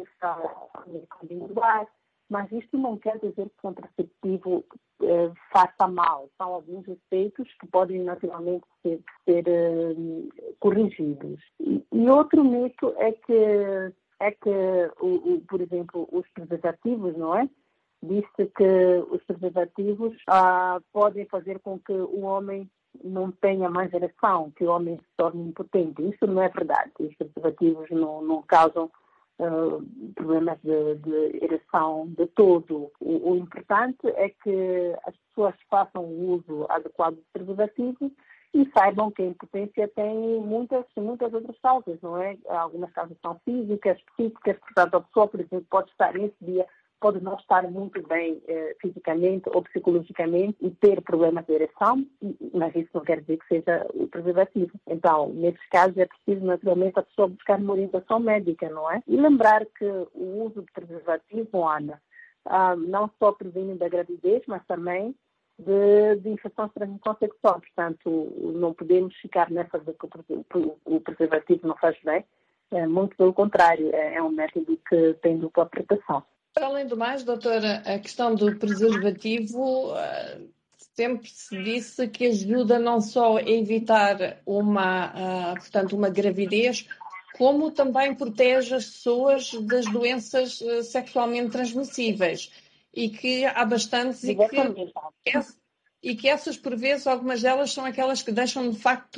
cabeça, mas isto não quer dizer que o contraceptivo eh, faça mal. São alguns efeitos que podem naturalmente ser, ser eh, corrigidos. E, e outro mito é que, é que o, o, por exemplo, os preservativos, não é? Diz-se que os preservativos ah, podem fazer com que o homem não tenha mais ereção, que o homem se torne impotente. Isso não é verdade. Os preservativos não, não causam Uh, problemas de, de ereção de todo. O, o importante é que as pessoas façam o uso adequado do preservativo e saibam que a impotência tem muitas, muitas outras causas, não é? Algumas causas são físicas, psíquicas, portanto a pessoa, por exemplo, pode estar nesse dia, pode não estar muito bem eh, fisicamente ou psicologicamente e ter problemas de ereção, mas isso não quer dizer que seja o preservativo. Então, nesses casos, é preciso, naturalmente, a pessoa buscar uma orientação médica, não é? E lembrar que o uso de preservativo, Ana, ah, não só previne da gravidez, mas também de, de infecções de transmissão sexual. Portanto, não podemos ficar nessa de que o preservativo não faz bem. É, muito pelo contrário, é, é um método que tem dupla proteção. Além do mais, doutora, a questão do preservativo sempre se disse que ajuda não só a evitar uma, portanto, uma gravidez, como também protege as pessoas das doenças sexualmente transmissíveis. E que há bastantes e que, e que essas, por vezes, algumas delas são aquelas que deixam, de facto,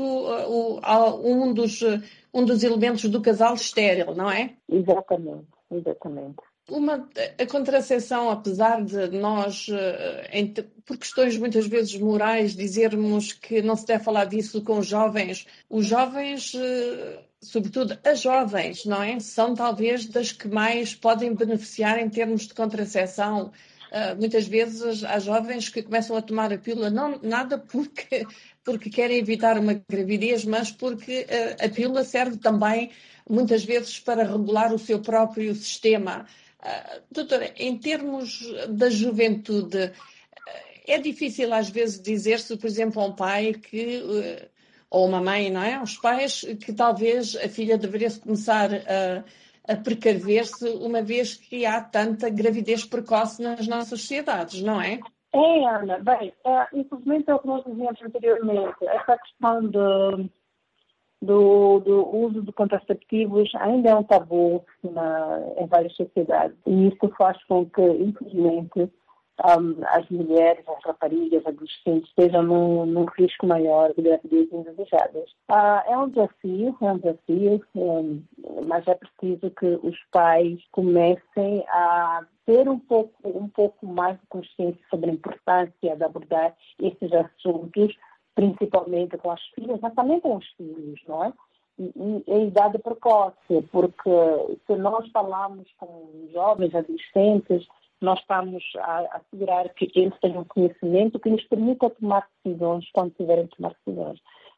um dos, um dos elementos do casal estéril, não é? Exatamente, exatamente. Uma, a contracepção, apesar de nós, em, por questões muitas vezes morais, dizermos que não se deve falar disso com os jovens, os jovens, sobretudo as jovens, não é? São talvez das que mais podem beneficiar em termos de contracepção. Uh, muitas vezes há jovens que começam a tomar a pílula, não nada porque, porque querem evitar uma gravidez, mas porque uh, a pílula serve também muitas vezes para regular o seu próprio sistema. Uh, doutora, em termos da juventude, uh, é difícil às vezes dizer-se, por exemplo, a um pai que, uh, ou uma mãe, não é? Aos pais, que talvez a filha deveria começar a, a precaver-se, uma vez que há tanta gravidez precoce nas nossas sociedades, não é? É, Ana. Bem, uh, infelizmente é o que nós dizíamos anteriormente. Essa questão de... Do, do uso de contraceptivos ainda é um tabu na, em várias sociedades. E isso faz com que, infelizmente, um, as mulheres, as raparigas, as adolescentes estejam num, num risco maior de gravidez indesejadas. Uh, é um desafio, é um desafio, um, mas é preciso que os pais comecem a ter um pouco, um pouco mais de consciência sobre a importância de abordar esses assuntos, principalmente com as filhas, mas também com os filhos, não é? E, e a idade precoce, porque se nós falamos com jovens, adolescentes, nós estamos a assegurar que eles tenham conhecimento que lhes permita tomar decisões quando tiverem que tomar decisões.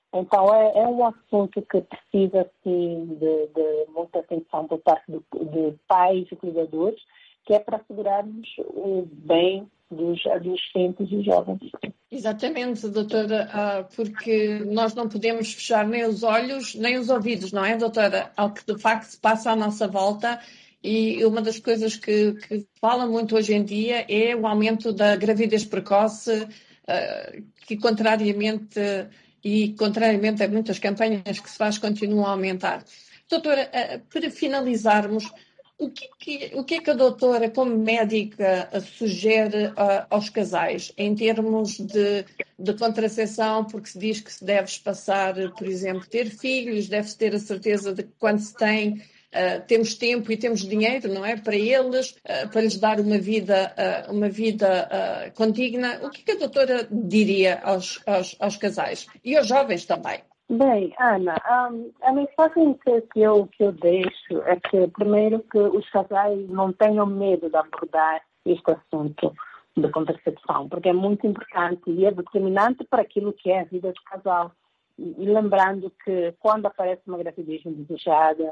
Então, é, é um assunto que precisa, sim, de, de muita atenção por parte do, de pais e cuidadores, que é para assegurarmos o bem dos adolescentes e jovens. Exatamente, doutora, porque nós não podemos fechar nem os olhos, nem os ouvidos, não é, doutora? Ao que de facto se passa à nossa volta. E uma das coisas que, que fala muito hoje em dia é o aumento da gravidez precoce, que contrariamente, e contrariamente a muitas campanhas que se faz, continuam a aumentar. Doutora, para finalizarmos, O que, que, o que é que a doutora, como médica, sugere uh, aos casais em termos de, de contracepção, porque se diz que se deve passar, por exemplo, ter filhos, deve-se ter a certeza de que quando se tem, uh, temos tempo e temos dinheiro, não é, para eles, uh, para lhes dar uma vida, uh, uma vida uh, condigna. O que, que a doutora diria aos, aos, aos casais e aos jovens também? Bem, Ana, um, a mensagem que, que, eu, que eu deixo é que, primeiro, que os casais não tenham medo de abordar este assunto de contracepção, porque é muito importante e é determinante para aquilo que é a vida do casal. E, e lembrando que, quando aparece uma gravidez indesejada,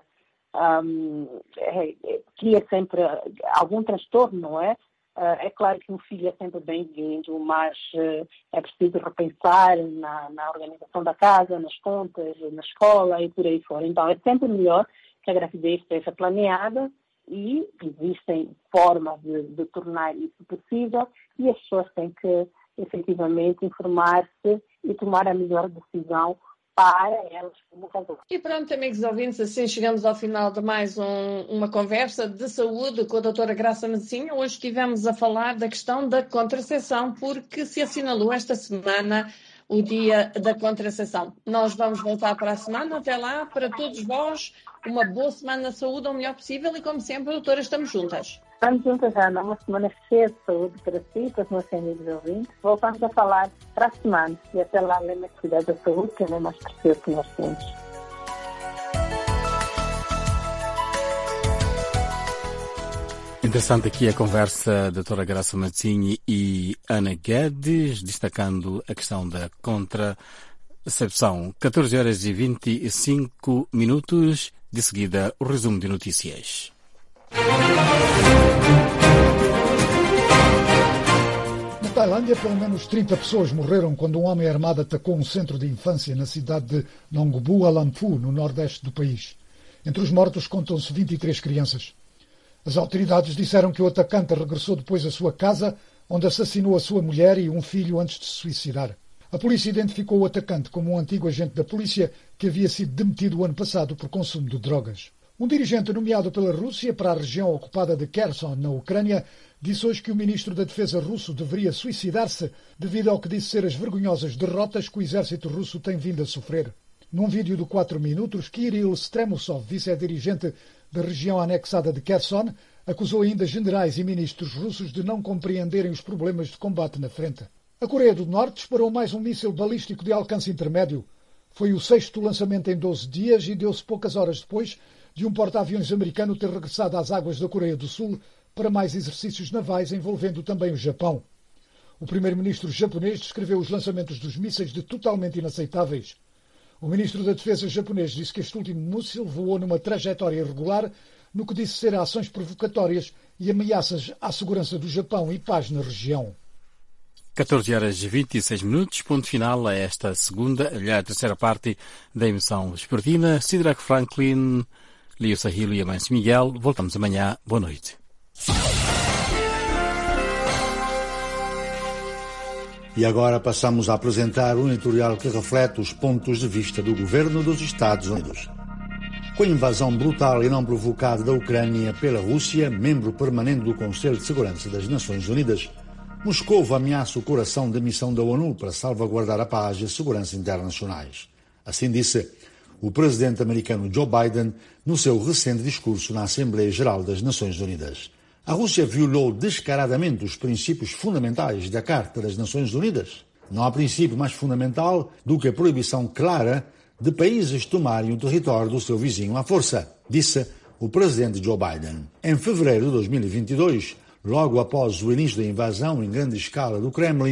um, é, é, cria sempre algum transtorno, não é? É claro que um filho é sempre bem-vindo, mas é preciso repensar na, na organização da casa, nas contas, na escola e por aí fora. Então, é sempre melhor que a gravidez seja planeada e existem formas de, de tornar isso possível e as pessoas têm que, efetivamente, informar-se e tomar a melhor decisão para elas como casal. E pronto, amigos ouvintes, assim chegamos ao final de mais um, uma conversa de saúde com a doutora Graça Medecinha. Hoje estivemos a falar da questão da contracepção, porque se assinalou esta semana o dia da contracepção. Nós vamos voltar para a semana. Até lá, para todos vós, uma boa semana de saúde, o melhor possível e, como sempre, doutora, estamos juntas. Estamos juntas, Ana. Uma semana cheia de saúde para si e para os nossos amigos ouvintes. Voltamos a falar para a semana. E até lá, lembra de cuidar da saúde, que é o mais precioso que nós temos. Interessante aqui a conversa da doutora Graça Mazzini e Ana Guedes, destacando a questão da contracepção. catorze horas e vinte e cinco minutos. De seguida, o resumo de notícias. Na Tailândia, pelo menos trinta pessoas morreram quando um homem armado atacou um centro de infância na cidade de Nong Bua Lamphu, no nordeste do país. Entre os mortos contam-se vinte e três crianças. As autoridades disseram que o atacante regressou depois à sua casa, onde assassinou a sua mulher e um filho antes de se suicidar. A polícia identificou o atacante como um antigo agente da polícia que havia sido demitido o ano passado por consumo de drogas. Um dirigente nomeado pela Rússia para a região ocupada de Kherson, na Ucrânia, disse hoje que o ministro da Defesa russo deveria suicidar-se devido ao que disse ser as vergonhosas derrotas que o exército russo tem vindo a sofrer. Num vídeo de quatro minutos, Kirill Stremusov, vice-dirigente da região anexada de Kherson, acusou ainda generais e ministros russos de não compreenderem os problemas de combate na frente. A Coreia do Norte disparou mais um míssil balístico de alcance intermédio. Foi o sexto lançamento em doze dias e deu-se poucas horas depois de um porta-aviões americano ter regressado às águas da Coreia do Sul para mais exercícios navais envolvendo também o Japão. O primeiro-ministro japonês descreveu os lançamentos dos mísseis de totalmente inaceitáveis. O ministro da Defesa japonês disse que este último míssil voou numa trajetória irregular, no que disse ser ações provocatórias e ameaças à segurança do Japão e paz na região. catorze horas e vinte e seis minutos, ponto final a esta segunda, aliás, a terceira parte da emissão vespertina. Sidraque Franklin, Lio Sahilo e Amâncio Miguel. Voltamos amanhã. Boa noite. E agora passamos a apresentar um editorial que reflete os pontos de vista do governo dos Estados Unidos. Com a invasão brutal e não provocada da Ucrânia pela Rússia, membro permanente do Conselho de Segurança das Nações Unidas, Moscovo ameaça o coração da missão da ONU para salvaguardar a paz e a segurança internacionais. Assim disse o presidente americano Joe Biden no seu recente discurso na Assembleia Geral das Nações Unidas. A Rússia violou descaradamente os princípios fundamentais da Carta das Nações Unidas. Não há princípio mais fundamental do que a proibição clara de países tomarem o território do seu vizinho à força, disse o presidente Joe Biden. Em fevereiro de dois mil e vinte e dois, logo após o início da invasão em grande escala do Kremlin,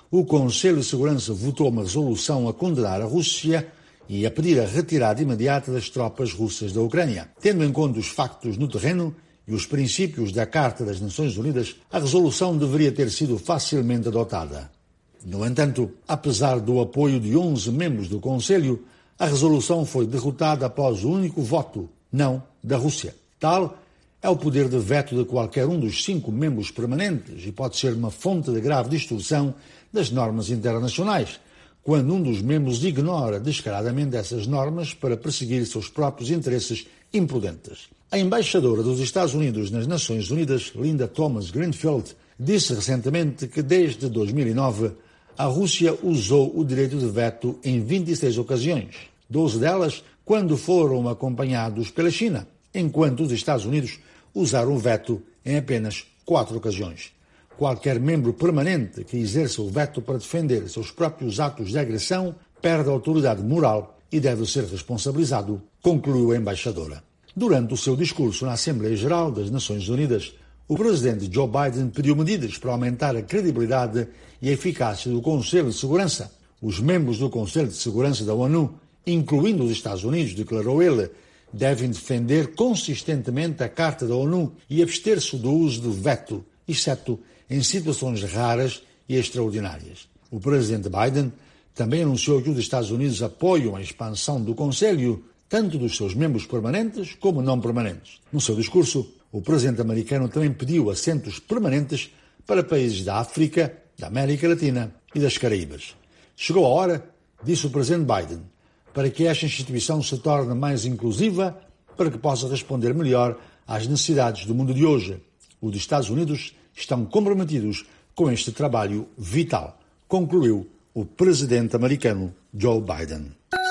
o Conselho de Segurança votou uma resolução a condenar a Rússia e a pedir a retirada imediata das tropas russas da Ucrânia. Tendo em conta os factos no terreno e os princípios da Carta das Nações Unidas, a resolução deveria ter sido facilmente adotada. No entanto, apesar do apoio de onze membros do Conselho, a resolução foi derrotada após o único voto não da Rússia. Tal é o poder de veto de qualquer um dos cinco membros permanentes e pode ser uma fonte de grave distorção das normas internacionais, quando um dos membros ignora descaradamente essas normas para perseguir seus próprios interesses imprudentes. A embaixadora dos Estados Unidos nas Nações Unidas, Linda Thomas-Greenfield, disse recentemente que desde dois mil e nove a Rússia usou o direito de veto em vinte e seis ocasiões, doze delas quando foram acompanhados pela China, enquanto os Estados Unidos usaram o veto em apenas quatro ocasiões. Qualquer membro permanente que exerça o veto para defender seus próprios atos de agressão perde a autoridade moral e deve ser responsabilizado, concluiu a embaixadora. Durante o seu discurso na Assembleia Geral das Nações Unidas, o presidente Joe Biden pediu medidas para aumentar a credibilidade e a eficácia do Conselho de Segurança. Os membros do Conselho de Segurança da ONU, incluindo os Estados Unidos, declarou ele, devem defender consistentemente a Carta da ONU e abster-se do uso do veto, exceto em situações raras e extraordinárias. O presidente Biden também anunciou que os Estados Unidos apoiam a expansão do Conselho, tanto dos seus membros permanentes como não permanentes. No seu discurso, o presidente americano também pediu assentos permanentes para países da África, da América Latina e das Caraíbas. Chegou a hora, disse o presidente Biden, para que esta instituição se torne mais inclusiva, para que possa responder melhor às necessidades do mundo de hoje. Os Estados Unidos estão comprometidos com este trabalho vital, concluiu o presidente americano Joe Biden.